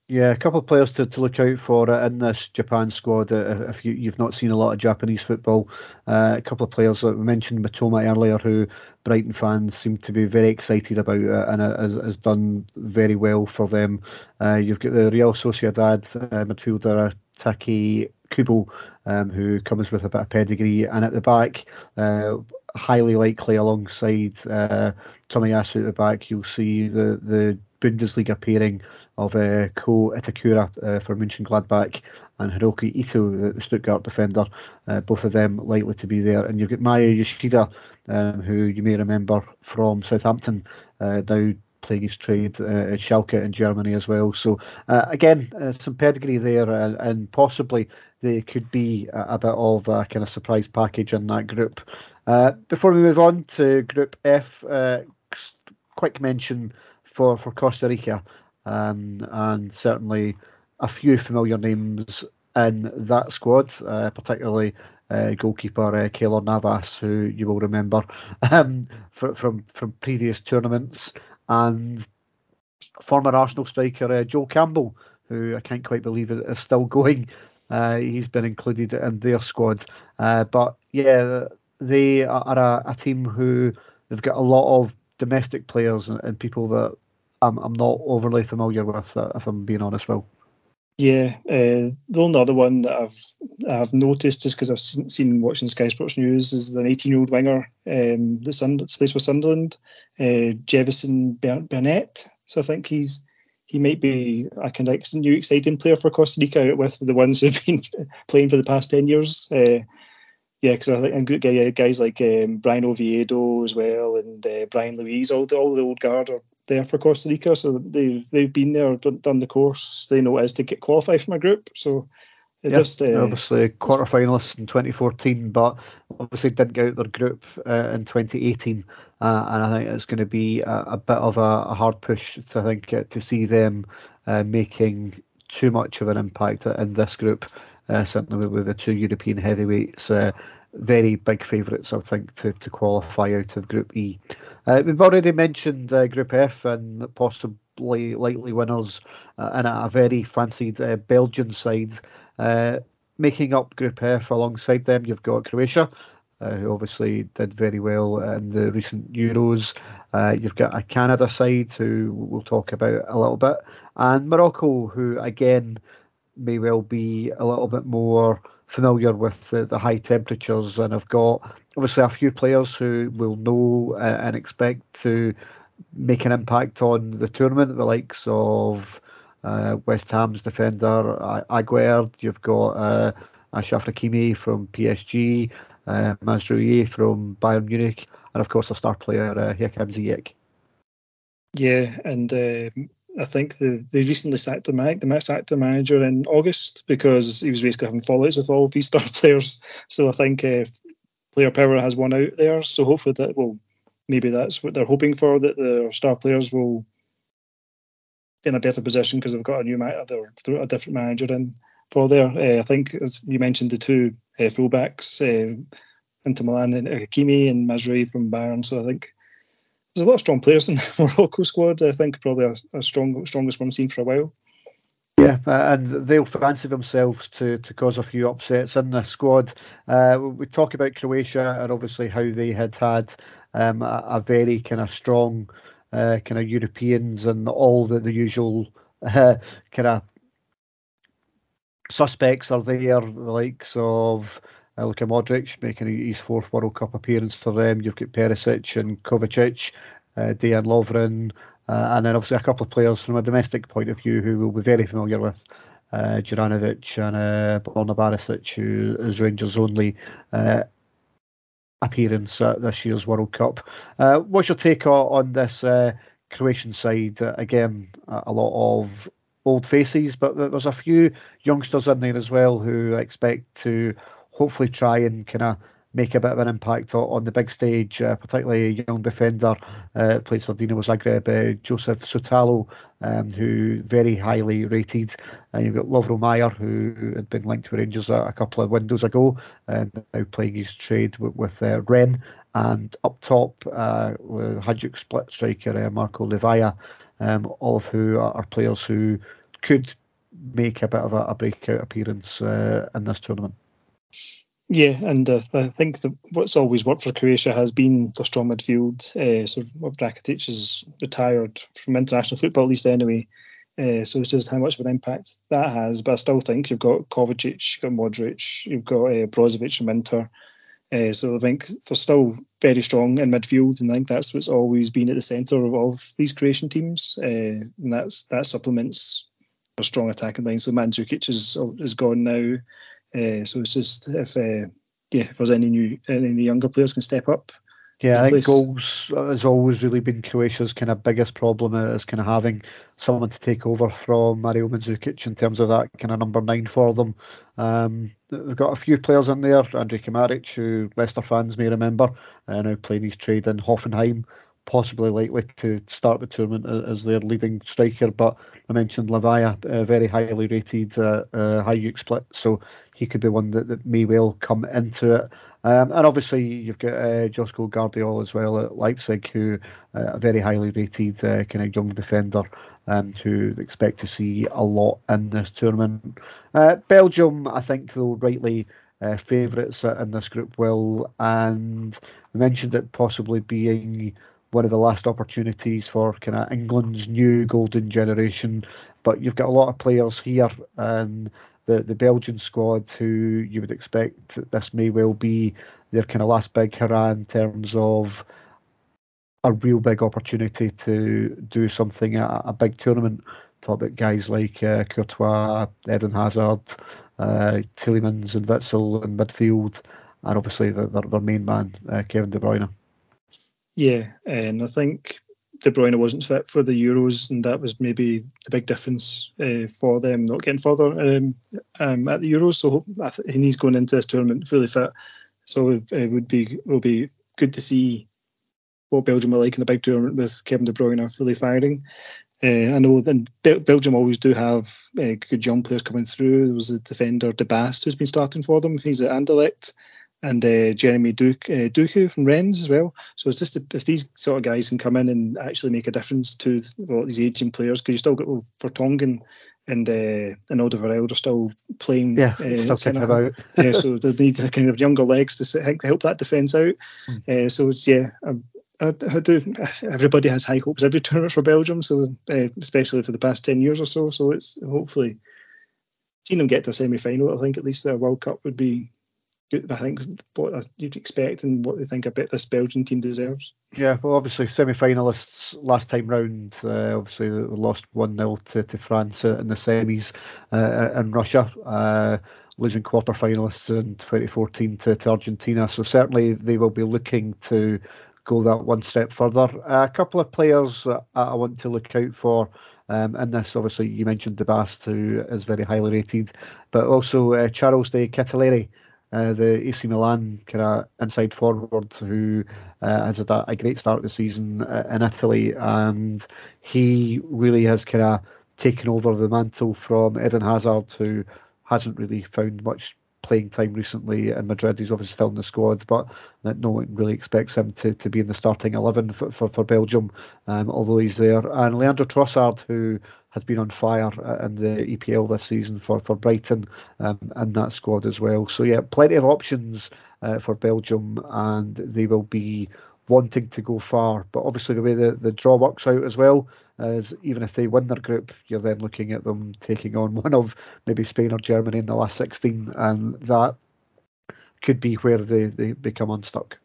Yeah, a couple of players to look out for in this Japan squad. If you've not seen a lot of Japanese football, a couple of players that we mentioned Matoma earlier, who Brighton fans seem to be very excited about, and has done very well for them. You've got the Real Sociedad midfielder Taki Kubo, who comes with a bit of pedigree, and at the back, highly likely alongside Tomiyasu at the back, you'll see the Bundesliga pairing of Ko Itakura for Mönchengladbach and Hiroki Ito, the Stuttgart defender. Both of them likely to be there. And you've got Maya Yoshida, who you may remember from Southampton, now playing his trade at Schalke in Germany as well. So again, some pedigree there, and possibly they could be a bit of a kind of surprise package in that group. Before we move on to Group F, quick mention for Costa Rica. And certainly a few familiar names in that squad, particularly goalkeeper Keylor Navas, who you will remember from previous tournaments, and former Arsenal striker Joel Campbell, who I can't quite believe is still going. He's been included in their squad. But yeah, they are a team who they've got a lot of domestic players and people that I'm not overly familiar with, if I'm being honest, Will. Yeah, the only other one that I've noticed, just because I've seen watching Sky Sports News, is an 18-year-old winger that plays for Sunderland, Jefferson Burnett. So I think he might be a kind of new exciting player for Costa Rica, out with the ones who've been playing for the past 10 years. Yeah, because I think guys like Brian Oviedo as well, and Brian Luis, all the old guard are there for Costa Rica, so they've been there, done the course. They know what it is to get qualified from a group. So obviously quarterfinalists in 2014, but obviously didn't get out their group in 2018, and I think it's going to be a bit of a hard push to to see them making too much of an impact in this group. Certainly with the two European heavyweights, very big favourites, I think, to qualify out of Group E. We've already mentioned Group F and possibly likely winners, and a very fancied Belgian side. Making up Group F alongside them, you've got Croatia, who obviously did very well in the recent Euros. You've got a Canada side, who we'll talk about a little bit, and Morocco, who again may well be a little bit more familiar with the high temperatures, and have got obviously a few players who will know and expect to make an impact on the tournament, the likes of West Ham's defender Aguerd. You've got Achraf Hakimi from PSG, Mazraoui from Bayern Munich, and of course a star player Hakim Ziyech. Yeah, and I think they recently sacked the manager in August because he was basically having fallouts with all of these star players. So I think player power has won out there. So hopefully maybe that's what they're hoping for, that the star players will be in a better position because they've got a different manager in for there. I think, as you mentioned, the two fullbacks, Inter Milan and Hakimi and Mazraoui from Bayern. So I think there's a lot of strong players in the Morocco squad. I think probably a strongest one seen for a while. Yeah, and they'll fancy themselves to cause a few upsets in this squad. We talk about Croatia and obviously how they had a very kind of strong kind of Europeans and all the usual kind of suspects are there, the likes of Luka Modric making his fourth World Cup appearance for them. You've got Perisic and Kovacic, Dejan Lovren, and then obviously a couple of players from a domestic point of view who we'll be very familiar with, Juranovic and Borna Barisic, who is Rangers' only appearance at this year's World Cup. What's your take on this Croatian side? Again, a lot of old faces, but there's a few youngsters in there as well who I expect to hopefully try and kind of make a bit of an impact on the big stage, particularly a young defender, plays for Dinamo Zagreb, Joseph Sotalo, who very highly rated. You've got Lovro Mayer, who had been linked with Rangers a couple of windows ago, and now playing his trade with Rennes. And up top, Hajduk split striker Marco Livaya, all of who are players who could make a bit of a breakout appearance in this tournament. Yeah, and I think what's always worked for Croatia has been the strong midfield. So Rakitic is retired from international football, at least anyway. So it's just how much of an impact that has. But I still think you've got Kovacic, you've got Modric, you've got Brozovic from Inter. So I think they're still very strong in midfield, and I think that's what's always been at the centre of these Croatian teams. And that supplements a strong attacking line. So Mandzukic is gone now. So it's just if there's any younger players can step up. Yeah, I think goals has always really been Croatia's kind of biggest problem, is kind of having someone to take over from Mario Mandzukic in terms of that kind of number 9 for them. They've got a few players in there. Andrej Kramaric, who Leicester fans may remember, now playing his trade in Hoffenheim, possibly likely to start the tournament as their leading striker. But I mentioned Lavia, very highly rated, high split, so he could be one that may well come into it. And obviously you've got Josko Gvardiol as well at Leipzig, who a very highly rated kind of young defender, who expect to see a lot in this tournament. Belgium, I think, though, rightly favourites in this group, Will, and we mentioned it possibly being one of the last opportunities for kind of England's new golden generation, but you've got a lot of players here, and the Belgian squad who you would expect this may well be their kind of last big hurrah in terms of a real big opportunity to do something at a big tournament. Talk about guys like Courtois, Eden Hazard, Tielemans and Witsel in midfield, and obviously their main man, Kevin De Bruyne. Yeah, and I think De Bruyne wasn't fit for the Euros, and that was maybe the big difference for them not getting further at the Euros. So he's going into this tournament fully fit. So it will be good to see what Belgium are like in a big tournament with Kevin De Bruyne fully firing. I know that Belgium always do have good young players coming through. There was a defender, De Baast, who's been starting for them. He's at Anderlecht. And Jeremy Doku from Rennes as well. So it's just if these sort of guys can come in and actually make a difference to a lot of these aging players, because you still got Vertonghen and Alderweireld are still playing. Yeah, still kicking about. Yeah, so they need kind of younger legs to help that defence out. So yeah, I do. Everybody has high hopes every tournament for Belgium, so especially for the past 10 years or so. So it's hopefully seeing them get to a semi-final. I think at least the World Cup would be. I think what you'd expect and what they think a bit this Belgian team deserves. Yeah, well, obviously semi-finalists last time round, obviously they lost 1-0 to France in the semis in Russia, losing quarter-finalists in 2014 to Argentina. So certainly they will be looking to go that one step further. A couple of players I want to look out for in this. Obviously you mentioned De Baast, who is very highly rated, but also Charles de Ketelaere, the AC Milan kind of inside forward, who has had a great start of the season in Italy, and he really has kind of taken over the mantle from Eden Hazard, who hasn't really found much playing time recently in Madrid. He's obviously still in the squad, but no one really expects him to be in the starting 11 for Belgium, although he's there. And Leandro Trossard, who has been on fire in the EPL this season for Brighton, in that squad as well. So yeah, plenty of options for Belgium, and they will be wanting to go far. But obviously the way the draw works out as well is, even if they win their group, you're then looking at them taking on one of maybe Spain or Germany in the last 16, and that could be where they become unstuck.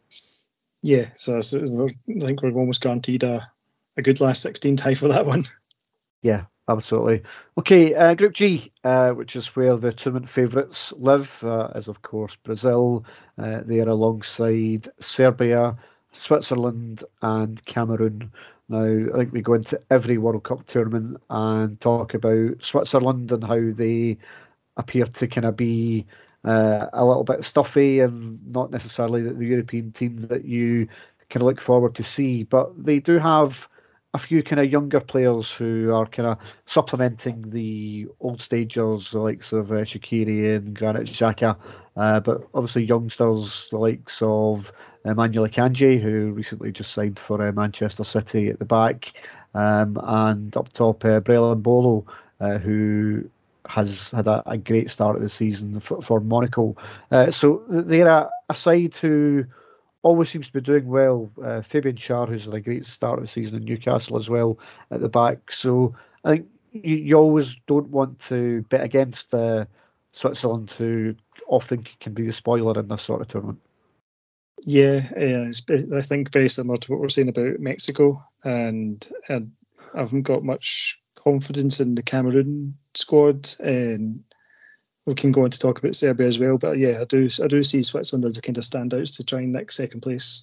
Yeah, so I think we're almost guaranteed a good last 16 tie for that one. Yeah, absolutely. Okay, Group G, which is where the tournament favourites live, is of course Brazil. They are alongside Serbia, Switzerland and Cameroon. Now, I think we go into every World Cup tournament and talk about Switzerland and how they appear to kind of be a little bit stuffy and not necessarily the European team that you kind of look forward to see. But they do have a few kind of younger players who are kind of supplementing the old stagers, the likes of Shaqiri and Granit Xhaka, but obviously youngsters, the likes of Emmanuel Akanji, who recently just signed for Manchester City at the back, and up top Brelin Bolo, who has had a great start of the season for Monaco. So they're a side who always seems to be doing well. Fabian Schär, who's had a great start of the season in Newcastle as well at the back. So I think you always don't want to bet against Switzerland, who often can be the spoiler in this sort of tournament. Yeah, I think very similar to what we're saying about Mexico, and I haven't got much confidence in the Cameroon squad, and we can go on to talk about Serbia as well. But yeah, I do see Switzerland as the kind of standouts to try and nick second place.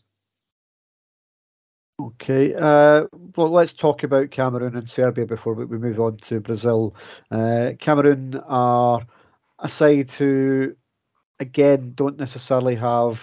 Okay, well, let's talk about Cameroon and Serbia before we move on to Brazil. Cameroon are a side who, again, don't necessarily have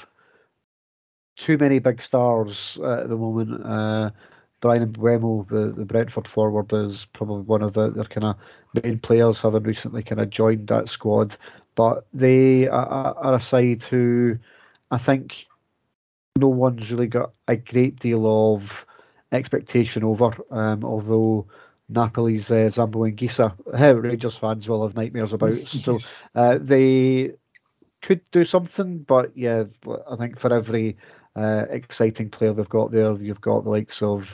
too many big stars at the moment. Brian Mbeumo, the Brentford forward, is probably one of their kind of main players, having recently kind of joined that squad. But they are a side who I think no one's really got a great deal of expectation over, although Napoli's Zambo Anguissa, Rangers fans will have nightmares about. So they could do something, but yeah, I think for every exciting player they've got there, you've got the likes of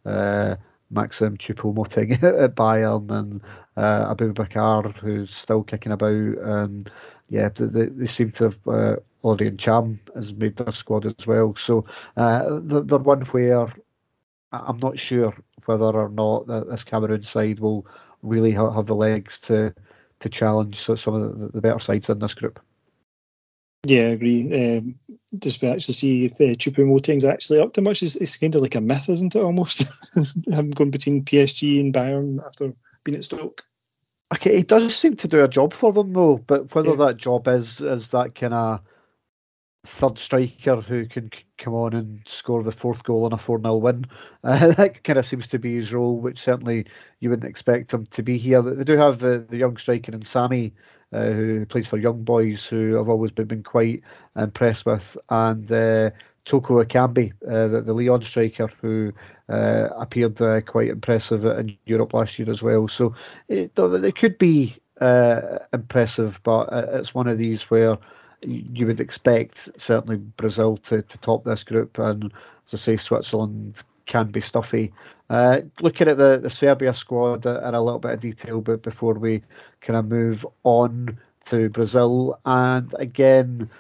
Maxim Choupo-Moting at Bayern and Abu Bakar, who's still kicking about. And yeah, they seem to have Orient Cham has made their squad as well. So they're one where I'm not sure whether or not this Cameroon side will really have the legs to challenge some of the better sides in this group. Yeah, I agree. Just to actually see if Choupo-Moting's actually up to much. It's kind of like a myth, isn't it, almost? Him going between PSG and Bayern after being at Stoke. Okay, he does seem to do a job for them, though, but whether that job is that kind of third striker who can come on and score the fourth goal in a 4-0 win, that kind of seems to be his role, which certainly you wouldn't expect him to be here. They do have the young striker in Sammy, who plays for Young Boys, who I've always been quite impressed with, and Toko Ekambi, the Lyon striker, who appeared quite impressive in Europe last year as well. So they could be impressive, but it's one of these where you would expect certainly Brazil to top this group, and as I say, Switzerland can be stuffy. Looking at the Serbia squad in a little bit of detail, but before we kind of move on to Brazil, and again,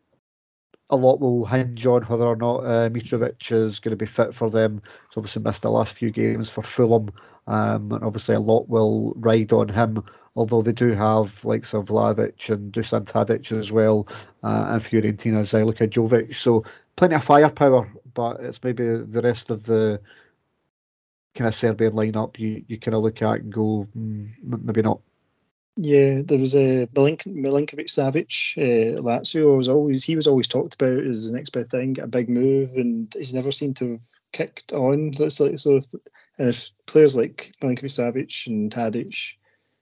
a lot will hinge on whether or not Mitrovic is going to be fit for them. He's obviously missed the last few games for Fulham, and obviously a lot will ride on him. Although they do have likes of Vlahovic and Dusan Tadic as well, and Fiorentina's Luka Jovic. So plenty of firepower, but it's maybe the rest of the kind of Serbian lineup you kind of look at and go, maybe not. Yeah, there was a Milinkovic Savic, Lazio was always talked about as the next big thing, a big move, and he's never seemed to have kicked on. So if players like Milinkovic Savic and Tadic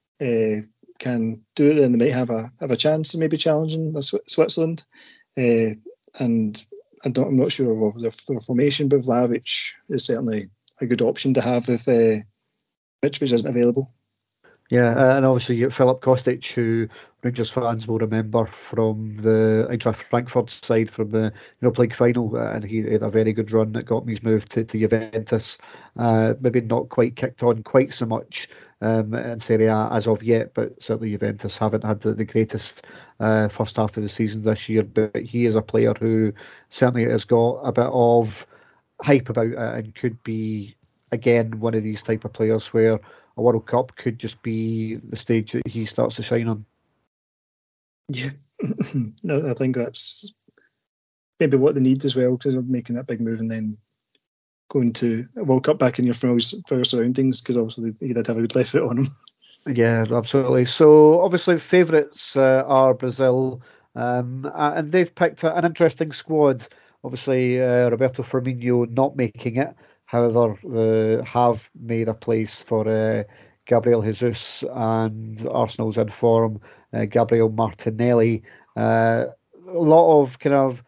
can do it, then they might have a chance of maybe challenging Switzerland. And I'm not sure of their formation, but Vlahovic is certainly a good option to have if Mitrovic isn't available. Yeah, and obviously you get Filip Kostic, who Rangers fans will remember from the Eintracht Frankfurt side from the Europa League final, and he had a very good run that got him his move to Juventus. Maybe not quite kicked on quite so much in Serie A as of yet, but certainly Juventus haven't had the greatest first half of the season this year. But he is a player who certainly has got a bit of hype about it and could be, again, one of these type of players where a World Cup could just be the stage that he starts to shine on. Yeah, I think that's maybe what they need as well, because of making that big move and then going to a World Cup back in your familiar surroundings, because obviously he did have a good left foot on him. Yeah, absolutely. So obviously favourites are Brazil, and they've picked an interesting squad. Obviously, Roberto Firmino not making it. However, they have made a place for Gabriel Jesus, and Arsenal's in form, Gabriel Martinelli. A lot of kind of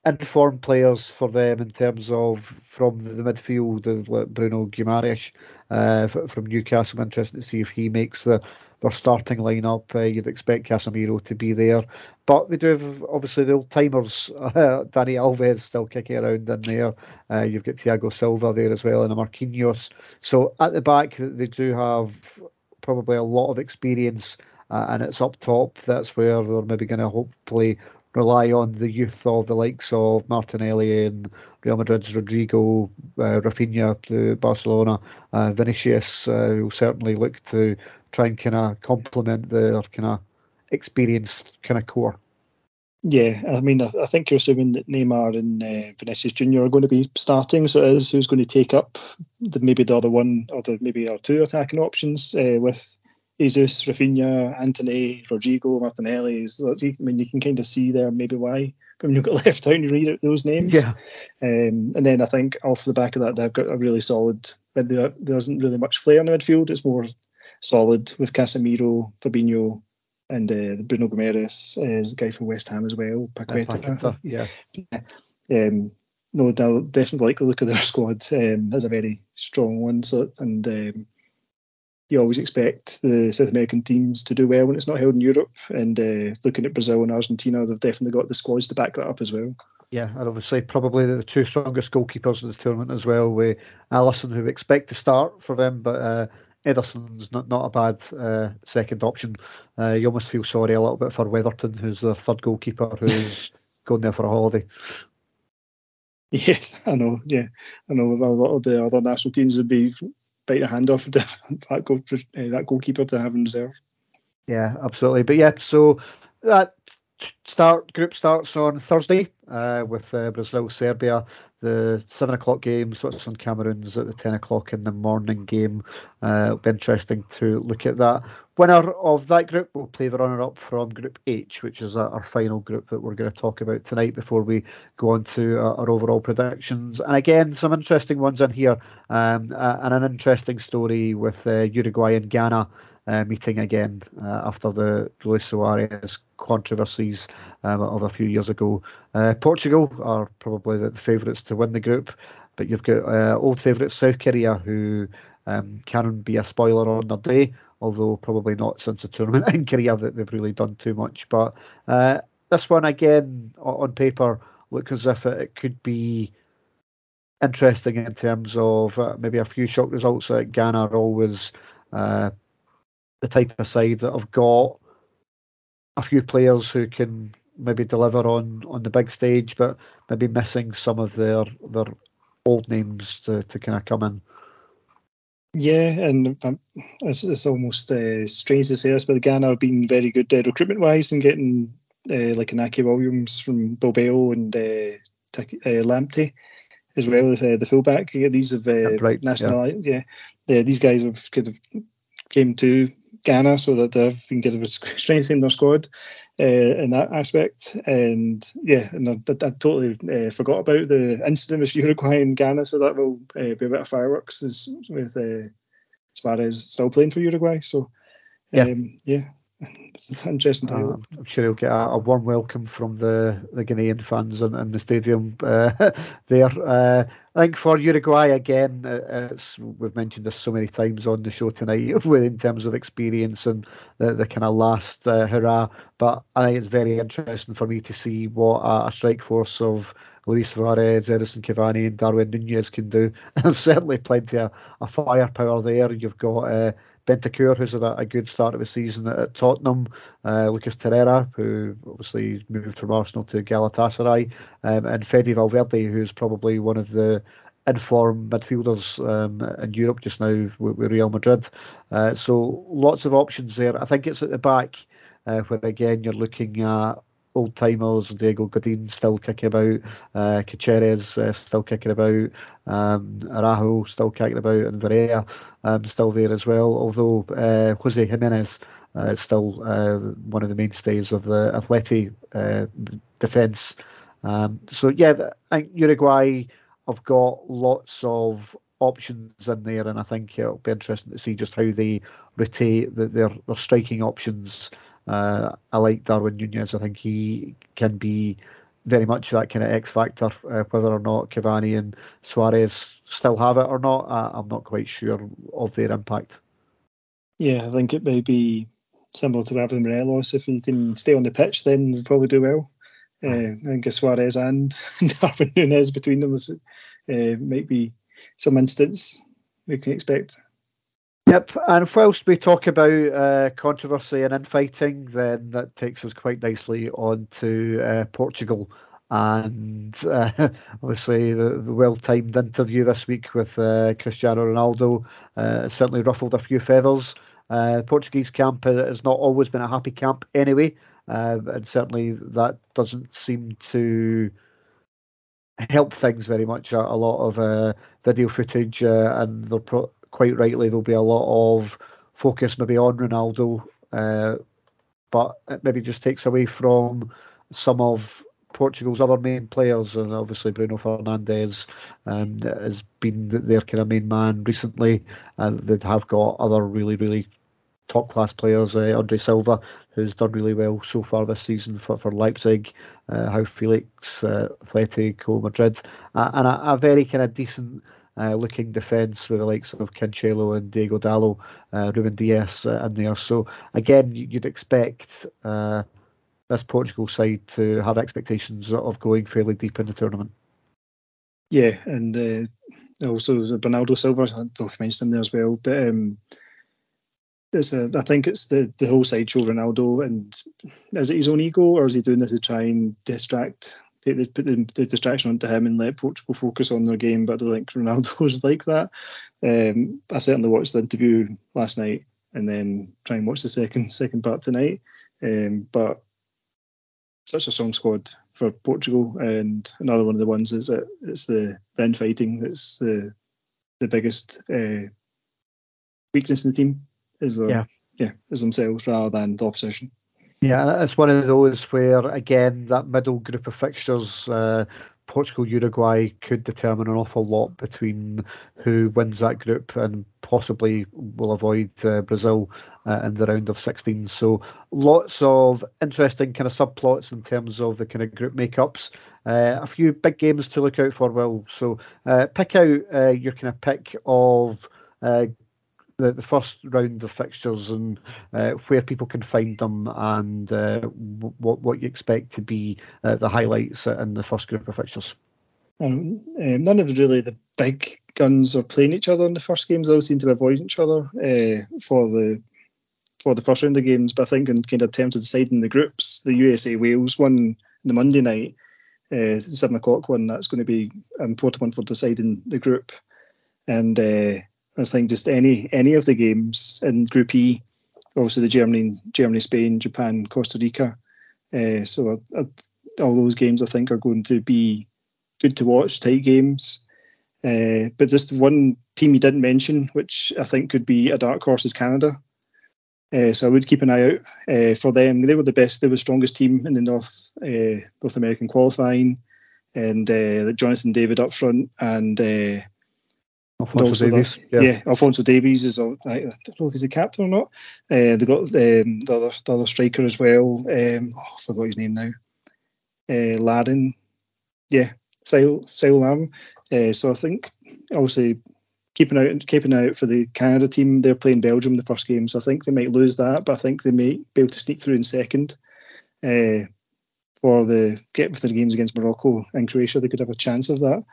informed players for them in terms of from the midfield of like Bruno Guimaraes from Newcastle. Interesting to see if he makes their starting lineup. You'd expect Casemiro to be there, but they do have obviously the old timers. Dani Alves still kicking around in there. You've got Thiago Silva there as well, and Marquinhos. So at the back, they do have probably a lot of experience, and it's up top. That's where they're maybe going to hopefully rely on the youth of the likes of Martinelli and Real Madrid's Rodrigo, Rafinha to Barcelona, Vinicius will certainly look to try and kind of complement their kind of experienced kind of core. Yeah, I mean, I think you're assuming that Neymar and Vinicius Junior are going to be starting, so it is who's going to take up maybe the other one or maybe our two attacking options with Jesus, Rafinha, Antony, Rodrigo, Martinelli. I mean, you can kind of see there maybe why when you got left out and you read out those names. Yeah. And then I think off the back of that, they've got a really solid. There isn't really much flair in the midfield. It's more solid with Casemiro, Fabinho, and Bruno Guimaraes is the guy from West Ham as well. Paqueta. Yeah. No, they'll definitely like the look of their squad. Has a very strong one. So you always expect the South American teams to do well when it's not held in Europe. And looking at Brazil and Argentina, they've definitely got the squads to back that up as well. Yeah, and obviously probably the two strongest goalkeepers in the tournament as well, with Alisson, who we expect to start for them, but Ederson's not a bad second option. You almost feel sorry a little bit for Weatherton, who's the third goalkeeper, who's going there for a holiday. Yes, I know. Yeah, I know. A lot of the other national teams would be bite a hand off that goalkeeper to have in reserve. Yeah, absolutely. But yeah, so that group starts on Thursday with Brazil, Serbia, the 7 o'clock game. Switzerland, Cameroon's at the 10 o'clock in the morning game. It'll be interesting to look at that. Winner of that group will play the runner-up from Group H, which is our final group that we're going to talk about tonight before we go on to our overall predictions. And again, some interesting ones in here, and an interesting story with Uruguay and Ghana meeting again after the Luis Suarez controversies of a few years ago. Portugal are probably the favourites to win the group, but you've got old favourites South Korea, who can be a spoiler on their day, although probably not since the tournament in Korea that they've really done too much. But this one, again, on paper, looks as if it could be interesting in terms of maybe a few shock results. Ghana are always the type of side that have got a few players who can maybe deliver on the big stage, but maybe missing some of their old names to kind of come in. Yeah, and it's almost strange to say this, but Ghana have been very good recruitment-wise and getting like Inaki Williams from Bilbao and Lamptey as well as the fullback. These have national, these guys have kind of came to Ghana so that they've been kind of strengthening their squad in that aspect. And I totally forgot about the incident with Uruguay and Ghana, so that will be a bit of fireworks with Suarez still playing for Uruguay. So it's interesting to I'm sure he'll get a warm welcome from the Ghanaian fans in the stadium there. I think for Uruguay, again, we've mentioned this so many times on the show tonight in terms of experience and the kind of last hurrah. But I think it's very interesting for me to see what a strike force of Luis Suarez, Edison Cavani and Darwin Nunez can do. There's certainly plenty of firepower there. You've got Bentancur, who's had a good start of the season at Tottenham, Lucas Torreira, who obviously moved from Arsenal to Galatasaray, and Fede Valverde, who's probably one of the informed midfielders in Europe just now with Real Madrid. So lots of options there. I think it's at the back where again you're looking at old timers. Diego Godin still kicking about, Caceres still kicking about, Araujo still kicking about, and Varea still there as well. Although Jose Jimenez is still one of the mainstays of the Atleti defence. So yeah, I think Uruguay have got lots of options in there, and I think it'll be interesting to see just how they rotate their striking options. I like Darwin Nunez. I think he can be very much that kind of X factor. Whether or not Cavani and Suarez still have it or not, I'm not quite sure of their impact. Yeah, I think it may be similar to Rafa Morelos. If he can stay on the pitch, then they'll probably do well. I think Suarez and Darwin Núñez between them might be some instance we can expect. Yep, and whilst we talk about controversy and infighting, then that takes us quite nicely on to Portugal. And obviously the well-timed interview this week with Cristiano Ronaldo certainly ruffled a few feathers. Portuguese camp has not always been a happy camp anyway, and certainly that doesn't seem to help things very much. A lot of video footage, and they're quite rightly there'll be a lot of focus maybe on Ronaldo, but it maybe just takes away from some of Portugal's other main players, and obviously Bruno Fernandes has been their kind of main man recently, and they have got other really top class players, Andre Silva, who's done really well so far this season for Leipzig, João Felix, Atletico Madrid, and a very kind of decent looking defence with the likes of Cancelo and Diego Dallo, Ruben Dias in there. So again, you'd expect this Portugal side to have expectations of going fairly deep in the tournament. Yeah, and also Bernardo Silva, I don't know if you mentioned him there as well, but I think it's the whole side show Ronaldo, and is it his own ego, or is he doing this to try and put the distraction onto him and let Portugal focus on their game? But I don't think Ronaldo's like that. I certainly watched the interview last night and then try and watch the second part tonight. But such a strong squad for Portugal, and another one of the ones is that it's the infighting that's the biggest weakness in the team is themselves rather than the opposition. Yeah, it's one of those where, again, that middle group of fixtures, Portugal, Uruguay, could determine an awful lot between who wins that group, and possibly will avoid Brazil in the round of 16. So lots of interesting kind of subplots in terms of the kind of group makeups. A few big games to look out for, Will. So pick out your kind of pick of the first round of fixtures, and where people can find them, and what you expect to be the highlights in the first group of fixtures. None of really the big guns are playing each other in the first games. They all seem to avoid each other for the first round of games. But I think in kind of terms of deciding the groups, the USA Wales one, the Monday night, 7 o'clock one, that's going to be an important one for deciding the group. And I think just any of the games in Group E, obviously the Germany, Spain, Japan, Costa Rica. So all those games I think are going to be good to watch, tight games. But just one team you didn't mention, which I think could be a dark horse, is Canada. So I would keep an eye out for them. They were the best, they were the strongest team in the North American qualifying, and Jonathan David up front, and Alphonso Davies. Alphonso Davies is. I don't know if he's a captain or not. They've got the other striker as well. I forgot his name now. Larin. Yeah, Sile Larin. So I think obviously keeping out for the Canada team. They're playing Belgium the first game, so I think they might lose that, but I think they may be able to sneak through in second. For the games against Morocco and Croatia, they could have a chance of that.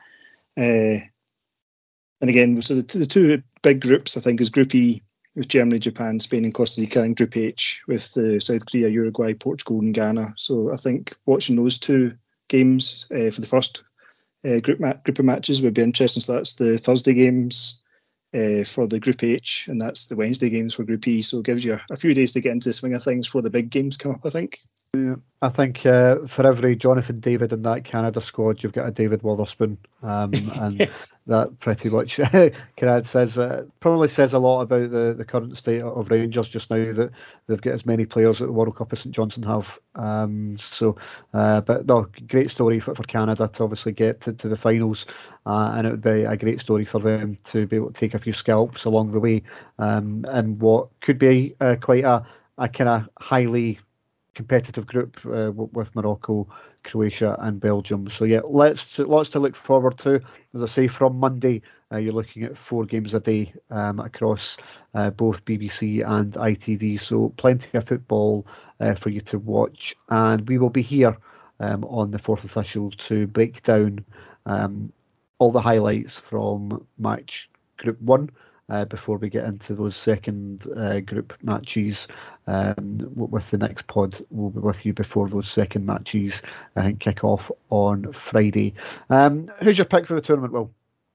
And again, so the two big groups, I think, is Group E with Germany, Japan, Spain and Costa Rica, and Group H with South Korea, Uruguay, Portugal and Ghana. So I think watching those two games for the first group of matches would be interesting. So that's the Thursday games for the Group H, and that's the Wednesday games for Group E. So it gives you a few days to get into the swing of things before the big games come up, I think. Yeah, I think for every Jonathan David in that Canada squad, you've got a David Wotherspoon, and yes. That pretty much probably says a lot about the current state of Rangers just now, that they've got as many players at the World Cup as St Johnstone have. But no, great story for Canada to obviously get to the finals, and it would be a great story for them to be able to take a few scalps along the way, and what could be quite a kind of highly competitive group with Morocco, Croatia, and Belgium. So yeah, lots to look forward to. As I say, from Monday, you're looking at 4 games a day across both BBC and ITV. So plenty of football for you to watch, and we will be here on the Fourth Official to break down all the highlights from match Group 1 before we get into those second group matches. With the next pod, we'll be with you before those second matches kick off on Friday. Who's your pick for the tournament, Will?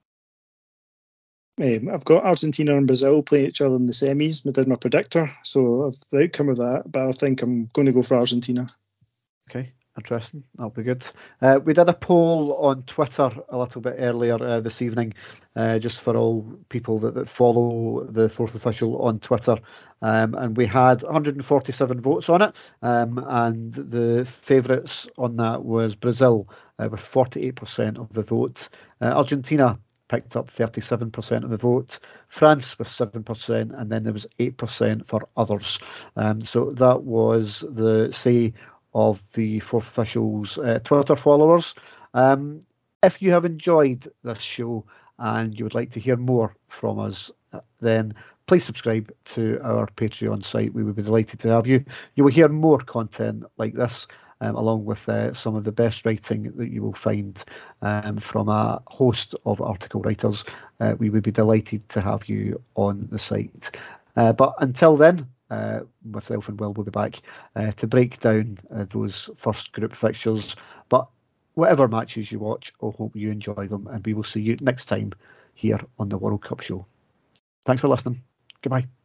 I've got Argentina and Brazil playing each other in the semis. I did my predictor, so the outcome of that, but I think I'm going to go for Argentina. Okay. Interesting. That'll be good. We did a poll on Twitter a little bit earlier this evening, just for all people that follow the Fourth Official on Twitter, and we had 147 votes on it, and the favourites on that was Brazil with 48% of the vote. Argentina picked up 37% of the vote, France with 7%, and then there was 8% for others. So that was the say of the Fourth Official's Twitter followers. If you have enjoyed this show and you would like to hear more from us, then please subscribe to our Patreon site. We would be delighted to have you. You will hear more content like this, along with some of the best writing that you will find from a host of article writers. We would be delighted to have you on the site. But until then, myself and Will be back to break down those first group fixtures. But whatever matches you watch, I hope you enjoy them, and we will see you next time here on the World Cup Show. Thanks for listening. Goodbye.